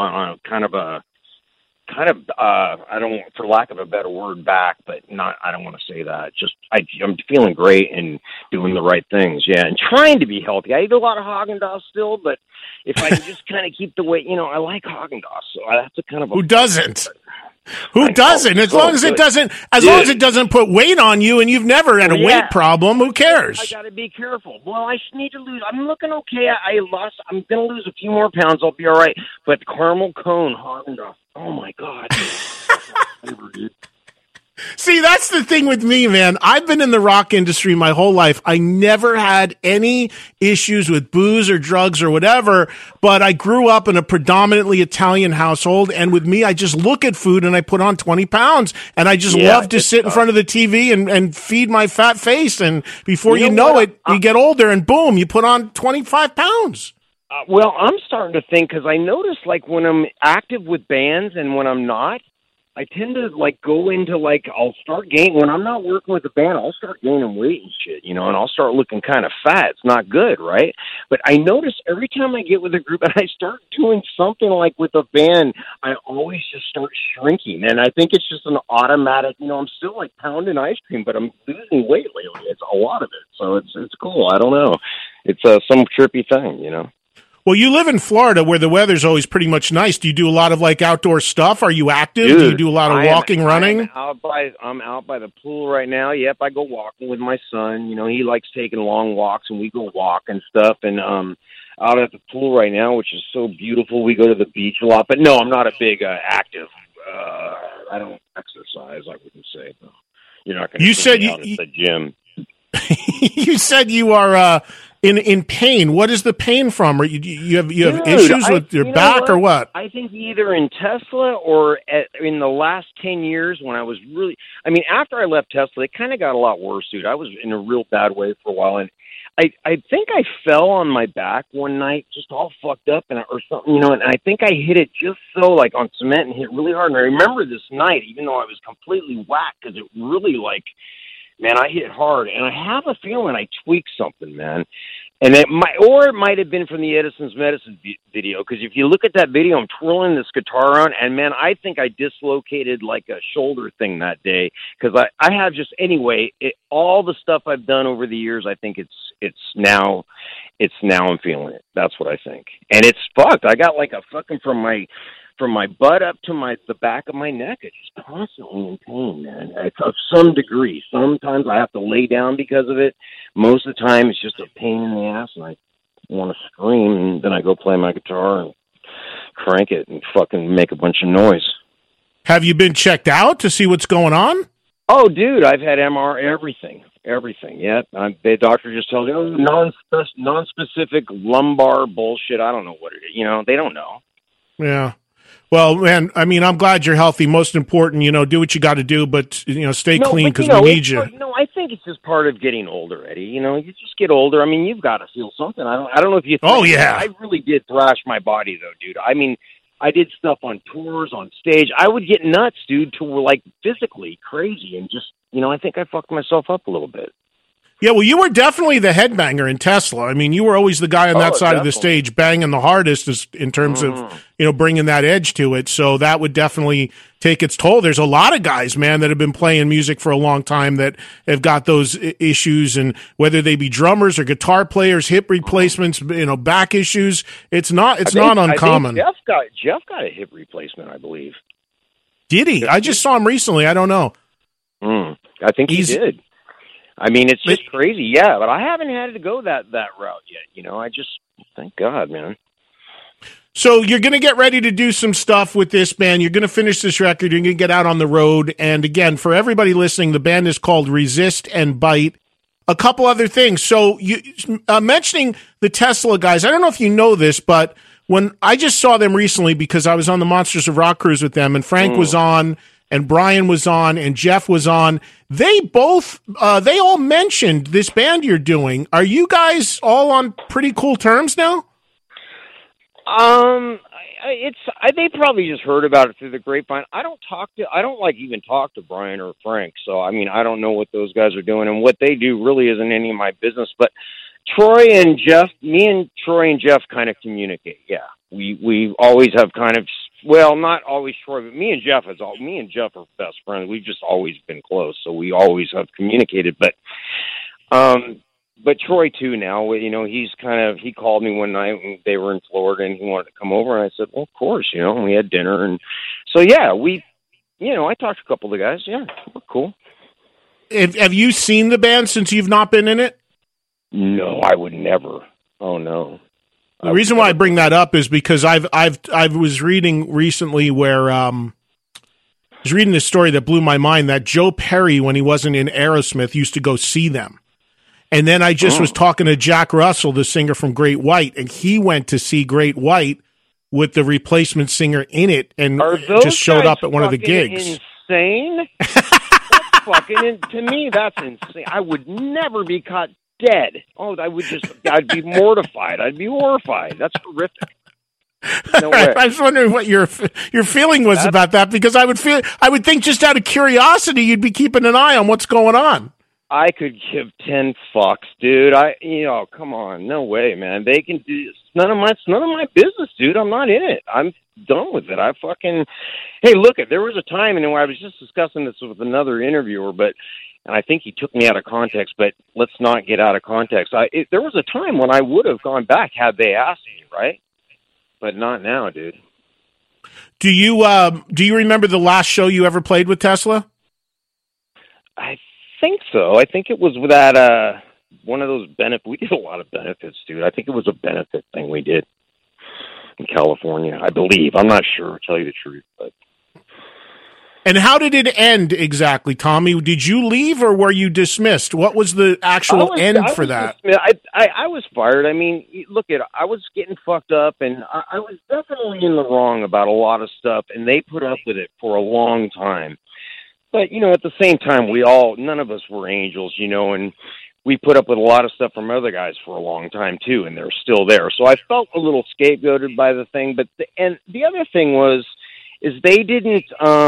I don't, for lack of a better word, back, but not, I don't want to say that. Just, I'm feeling great and doing the right things. Yeah. And trying to be healthy. I eat a lot of Haagen-Dazs still, but if I can just kind of keep the weight, I like Haagen-Dazs. So that's a kind of Who doesn't? Who doesn't? As long as it doesn't put weight on you and you've never had a weight problem, who cares? I got to be careful. Well, I need to lose. I'm looking okay. I'm going to lose a few more pounds. I'll be all right. But caramel cone, Haagen-Dazs. Oh my God. See, that's the thing with me, man. I've been in the rock industry my whole life. I never had any issues with booze or drugs or whatever, but I grew up in a predominantly Italian household, and with me, I just look at food and I put on 20 pounds, and I just love to sit in front of the TV and feed my fat face, and before you know it, you get older, and boom, you put on 25 pounds. Well, I'm starting to think, because I notice, like, when I'm active with bands and when I'm not, I tend to, go into, I'll start gaining, when I'm not working with the band, I'll start gaining weight and shit, and I'll start looking kind of fat. It's not good, right? But I notice every time I get with a group and I start doing something like with a band, I always just start shrinking, and I think it's just an automatic, I'm still, pounding ice cream, but I'm losing weight lately. It's a lot of it, so it's cool. I don't know. It's some trippy thing, Well, you live in Florida where the weather's always pretty much nice. Do you do a lot of outdoor stuff? Are you active? Dude, do you do a lot of walking, running? I'm out by the pool right now. Yep, I go walking with my son. He likes taking long walks, and we go walk and stuff. And out at the pool right now, which is so beautiful. We go to the beach a lot. But no, I'm not a big active. I don't exercise, I wouldn't say. No. You're not going to see me out at the gym. You said you are in pain. What is the pain from? Or you have issues with your back or what? I think either in Tesla or in the last 10 years when I was really, after I left Tesla, it kind of got a lot worse, dude. I was in a real bad way for a while, and I think I fell on my back one night, just all fucked up or something, you know, and I think I hit it just so, like, on cement and hit really hard. And I remember this night, even though I was completely whacked, because it really, like, man, I hit hard. And I have a feeling I tweaked something, man. And it might have been from the Edison's Medicine video, because if you look at that video, I'm twirling this guitar around, and man, I think I dislocated like a shoulder thing that day, because I have just, anyway, all the stuff I've done over the years, I think it's now I'm feeling it. That's what I think. And it's fucked. I got like a fucking from my butt up to the back of my neck. It's just constantly in pain, man. It's of some degree. Sometimes I have to lay down because of it. Most of the time, it's just a pain in the ass, and I want to scream, and then I go play my guitar and crank it and fucking make a bunch of noise. Have you been checked out to see what's going on? Oh, dude, I've had MR, everything. Yeah, the doctor just tells you, non-specific lumbar bullshit. I don't know what it is. You know, they don't know. Yeah. Well, man, I mean, I'm glad you're healthy. Most important, you know, do what you got to do, but, you know, stay clean because we need you. No, I think it's just part of getting older, Eddie. You know, you just get older. I mean, you've got to feel something. I don't know if you think. Oh, yeah. I really did thrash my body, though, dude. I mean, I did stuff on tours, on stage. I would get nuts, dude, to like physically crazy, and just, you know, I think I fucked myself up a little bit. Yeah, well, you were definitely the headbanger in Tesla. I mean, you were always the guy on that side of the stage banging the hardest in terms of, you know, bringing that edge to it. So that would definitely take its toll. There's a lot of guys, man, that have been playing music for a long time that have got those issues, and whether they be drummers or guitar players, hip replacements, you know, back issues, it's not uncommon. I think Jeff got a hip replacement, I believe. Did he? I just saw him recently. I don't know. I think he did. I mean, it's just crazy, yeah, but I haven't had to go that route yet, you know. I just, thank God, man. So you're going to get ready to do some stuff with this band. You're going to finish this record. You're going to get out on the road. And again, for everybody listening, the band is called Resist and Bite. A couple other things. So you mentioning the Tesla guys, I don't know if you know this, but when I just saw them recently because I was on the Monsters of Rock cruise with them, and Frank was on, and Brian was on, and Jeff was on. They all mentioned this band you're doing. Are you guys all on pretty cool terms now? They probably just heard about it through the grapevine. I don't even talk to Brian or Frank. So, I mean, I don't know what those guys are doing, and what they do really isn't any of my business. But me and Troy and Jeff kind of communicate. Yeah. We always have kind of, well, not always Troy, but me and Jeff are best friends. We've just always been close, so we always have communicated. But Troy too now, you know, he called me one night when they were in Florida and he wanted to come over, and I said, well, of course, you know, and we had dinner, and so yeah, I talked to a couple of the guys. Yeah, we're cool. Have you seen the band since you've not been in it? No, I would never. Oh no. The reason why I bring that up is because I was reading recently where I was reading this story that blew my mind, that Joe Perry, when he wasn't in Aerosmith, used to go see them. And then I just was talking to Jack Russell, the singer from Great White, and he went to see Great White with the replacement singer in it, and just showed up at one of the gigs. Insane? That's fucking, to me, that's insane. I would never be caught dead. Oh, I'd be mortified. I'd be horrified. That's horrific. No way. I was wondering what your feeling was about that, because I would think just out of curiosity you'd be keeping an eye on what's going on. I could give 10 fucks, dude. Come on, no way, man. They can do. It's none of my business, dude. I'm not in it. I'm done with it. Hey, look, there was a time, and I was just discussing this with another interviewer, and I think he took me out of context, but let's not get out of context. There was a time when I would have gone back had they asked me, right? But not now, dude. Do you remember the last show you ever played with Tesla? I think so. I think it was that one of those benefits. We did a lot of benefits, dude. I think it was a benefit thing we did in California, I believe. I'm not sure, to tell you the truth, but. And how did it end exactly, Tommy? Did you leave or were you dismissed? What was the actual end for that? I was fired. I mean, look, I was getting fucked up, and I was definitely in the wrong about a lot of stuff, and they put up with it for a long time. But, you know, at the same time, none of us were angels, you know, and we put up with a lot of stuff from other guys for a long time too, and they're still there. So I felt a little scapegoated by the thing. But the other thing is they didn't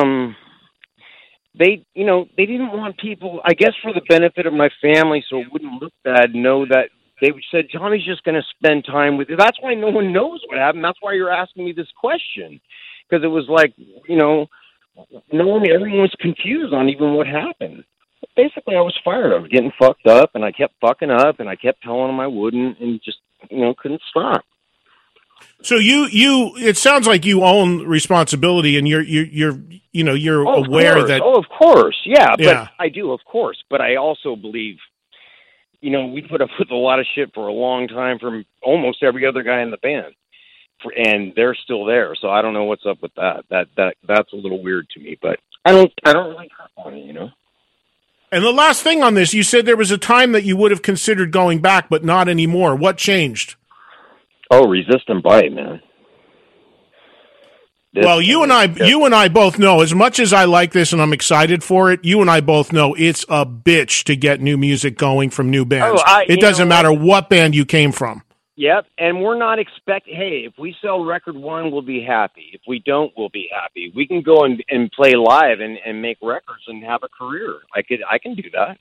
they didn't want people, I guess, for the benefit of my family, so it wouldn't look bad, know that they said Tommy's just going to spend time with you. That's why no one knows what happened. That's why you're asking me this question, because it was like, everyone was confused on even what happened. Basically, I was fired. I was getting fucked up, and I kept fucking up, and I kept telling them I wouldn't, and just, couldn't stop. So it sounds like you own responsibility, and you're aware that. Oh, of course, yeah. But I do, of course. But I also believe, we put up with a lot of shit for a long time from almost every other guy in the band, and they're still there. So I don't know what's up with that. That's a little weird to me. But I don't really hurt on it, And the last thing on this, you said there was a time that you would have considered going back, but not anymore. What changed? Oh, resist and bite, man. You and I both know, as much as I like this and I'm excited for it, you and I both know it's a bitch to get new music going from new bands. It doesn't matter what band you came from. Yep, and we're not expecting, hey, if we sell record one, we'll be happy. If we don't, we'll be happy. We can go and play live and make records and have a career. I can do that.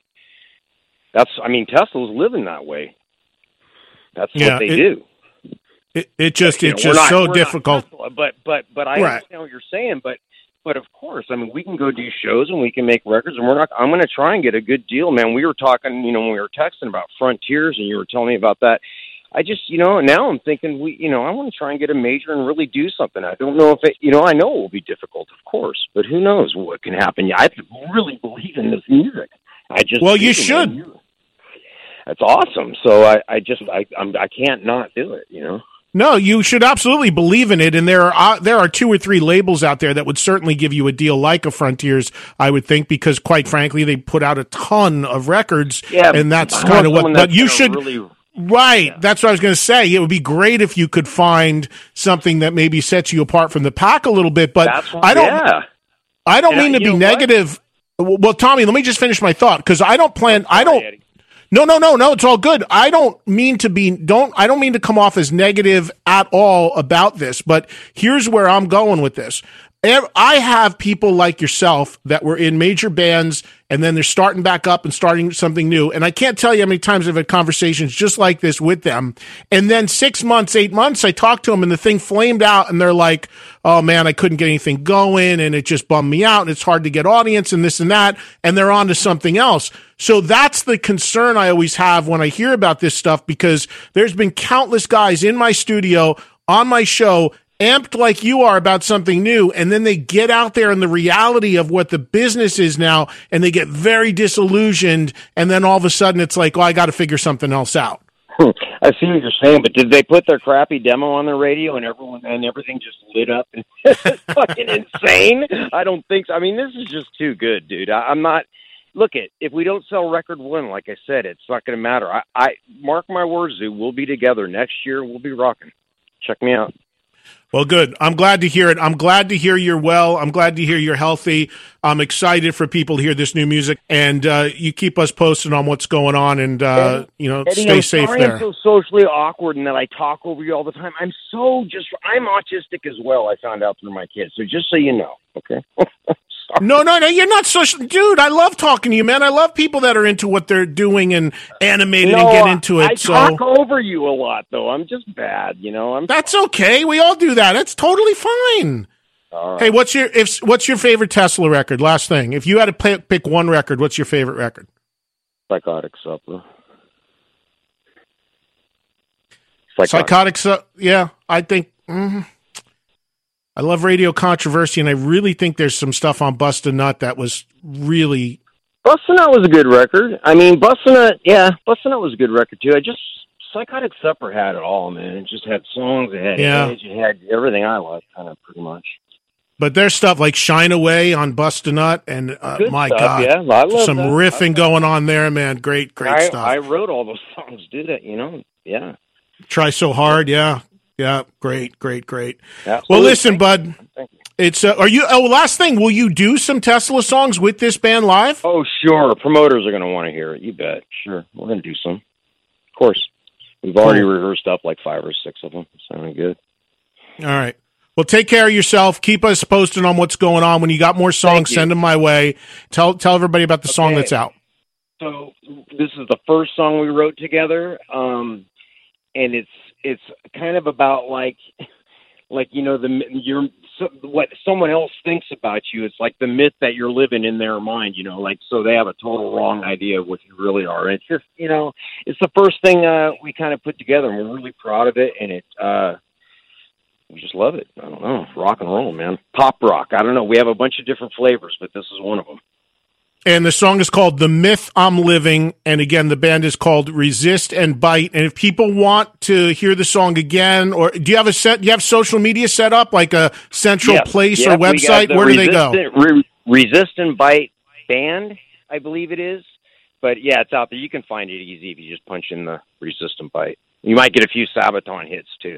Tesla's living that way. That's what they do. It's just so difficult. Tesla, but I understand what you're saying. But of course, we can go do shows and we can make records, and I'm going to try and get a good deal, man. We were talking, when we were texting about Frontiers, and you were telling me about that. I just, now I'm thinking I want to try and get a major and really do something. I don't know if it, I know it will be difficult, of course, but who knows what can happen. Yeah, I really believe in this music. You should. That's awesome. So I can't not do it, No, you should absolutely believe in it, and there are 2 or 3 labels out there that would certainly give you a deal like a Frontiers, I would think, because quite frankly, they put out a ton of records, and that's kind of what. But you should, right? Yeah. That's what I was going to say. It would be great if you could find something that maybe sets you apart from the pack a little bit. But I don't mean to be negative. Well, Tommy, let me just finish my thought, because I don't plan. Eddie. No, it's all good. I don't mean to come off as negative at all about this, but here's where I'm going with this. I have people like yourself that were in major bands, and then they're starting back up and starting something new. And I can't tell you how many times I've had conversations just like this with them. And then 6 months, 8 months, I talked to them and the thing flamed out, and they're like, oh man, I couldn't get anything going, and it just bummed me out, and it's hard to get audience and this and that. And they're on to something else. So that's the concern I always have when I hear about this stuff, because there's been countless guys in my studio, on my show, amped like you are about something new, and then they get out there in the reality of what the business is now, and they get very disillusioned, and then all of a sudden it's like, oh, I got to figure something else out. I see what you're saying, but did they put their crappy demo on the radio and everything just lit up and it's fucking insane? I don't think so. This is just too good, dude. I'm not. Look, if we don't sell record one, like I said, it's not going to matter. I mark my words, dude. We'll be together next year. We'll be rocking. Check me out. Well, good. I'm glad to hear it. I'm glad to hear you're well. I'm glad to hear you're healthy. I'm excited for people to hear this new music, and you keep us posted on what's going on, and Eddie, stay safe there. I'm so socially awkward and that I talk over you all the time. I'm autistic as well. I found out through my kids. So just so you know, okay? No, you're not social. Dude, I love talking to you, man. I love people that are into what they're doing and animated and get into it. I talk over you a lot, though. I'm just bad, That's okay. We all do that. That's totally fine. All right. Hey, what's your favorite Tesla record? Last thing. If you had to pick one record, what's your favorite record? Psychotic Supper. Psychotic Supper, yeah. I think... I love Radio Controversy, and I really think there's some stuff on Bust a Nut that was really... Bust a Nut was a good record. Bust a Nut was a good record, too. Psychotic Supper had it all, man. It just had songs, it had edge, it had everything I liked, kind of, pretty much. But there's stuff like Shine Away on Bust a Nut, and my stuff, God, yeah. I love some riffing going on there, man. Great stuff. I wrote all those songs, dude, yeah. Try So Hard, yeah. Yeah, great. Absolutely. Well, listen, bud, It's last thing, will you do some Tesla songs with this band live? Oh, sure. Promoters are going to want to hear it. You bet. Sure. We're going to do some. Of course. We've already rehearsed up like 5 or 6 of them. Sounding good. All right. Well, take care of yourself. Keep us posted on what's going on. When you got more songs, send them my way. Tell everybody about the song that's out. So this is the first song we wrote together, and it's kind of about like you know what someone else thinks about you. It's like the myth that you're living in their mind, you know, like so they have a total wrong idea of what you really are. And it's just, you know, it's the first thing we kind of put together, and we're really proud of it. And we just love it. I don't know, rock and roll, man, pop rock. I don't know. We have a bunch of different flavors, but this is one of them. And the song is called The Myth I'm Living. And again, the band is called Resist and Bite. And if people want to hear the song again, or do you have social media set up, like a central place or website? Where do they go? Resist and Bite Band, I believe it is. But yeah, it's out there. You can find it easy if you just punch in the Resist and Bite. You might get a few Sabaton hits too.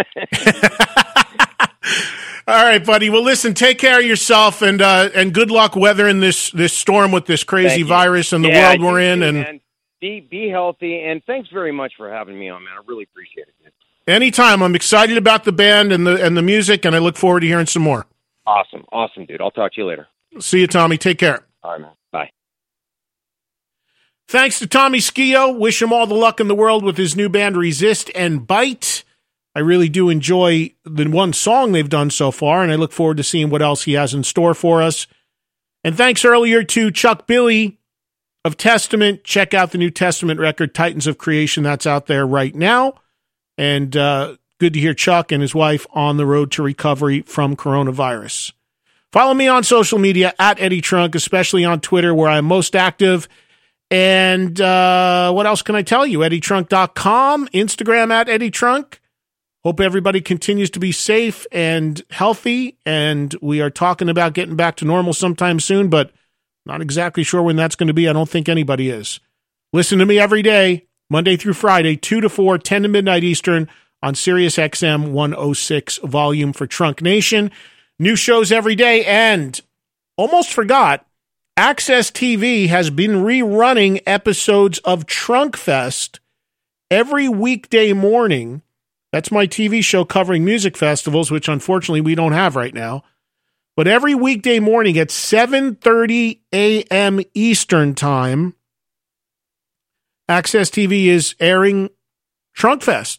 All right, buddy. Well, listen, take care of yourself, and good luck weathering this storm with this crazy virus and the world we're in. And be healthy, and thanks very much for having me on, man. I really appreciate it, man. Anytime. I'm excited about the band and the music, and I look forward to hearing some more. Awesome, dude. I'll talk to you later. See you, Tommy. Take care. All right, man. Bye. Thanks to Tommy Scio. Wish him all the luck in the world with his new band, Resist and Bite. I really do enjoy the one song they've done so far, and I look forward to seeing what else he has in store for us. And thanks earlier to Chuck Billy of Testament. Check out the new Testament record, Titans of Creation. That's out there right now. And good to hear Chuck and his wife on the road to recovery from coronavirus. Follow me on social media at Eddie Trunk, especially on Twitter, where I'm most active. And what else can I tell you? EddieTrunk.com, Instagram at Eddie Trunk. Hope everybody continues to be safe and healthy, and we are talking about getting back to normal sometime soon, but not exactly sure when that's going to be. I don't think anybody is. Listen to me every day, Monday through Friday, 2 to 4, 10 to midnight Eastern on Sirius XM 106 volume for Trunk Nation. New shows every day, and almost forgot, Access TV has been rerunning episodes of Trunk Fest every weekday morning. That's my TV show covering music festivals, which unfortunately we don't have right now. But every weekday morning at 7:30 a.m. Eastern Time, Access TV is airing Trunk Fest.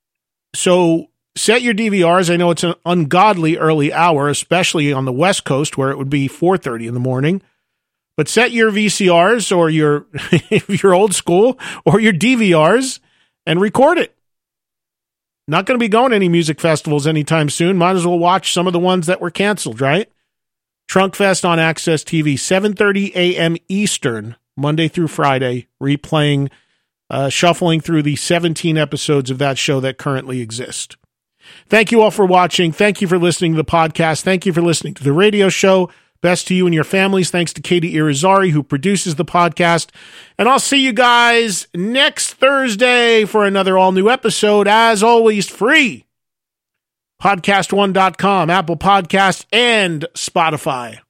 So set your DVRs. I know it's an ungodly early hour, especially on the West Coast where it would be 4:30 in the morning. But set your VCRs or your old school or your DVRs and record it. Not going to be going to any music festivals anytime soon. Might as well watch some of the ones that were canceled, right? Trunk Fest on Access TV, 7:30 a.m. Eastern, Monday through Friday, replaying, shuffling through the 17 episodes of that show that currently exist. Thank you all for watching. Thank you for listening to the podcast. Thank you for listening to the radio show. Best to you and your families. Thanks to Katie Irizarry, who produces the podcast. And I'll see you guys next Thursday for another all-new episode. As always, free. Podcast1.com, Apple Podcasts, and Spotify.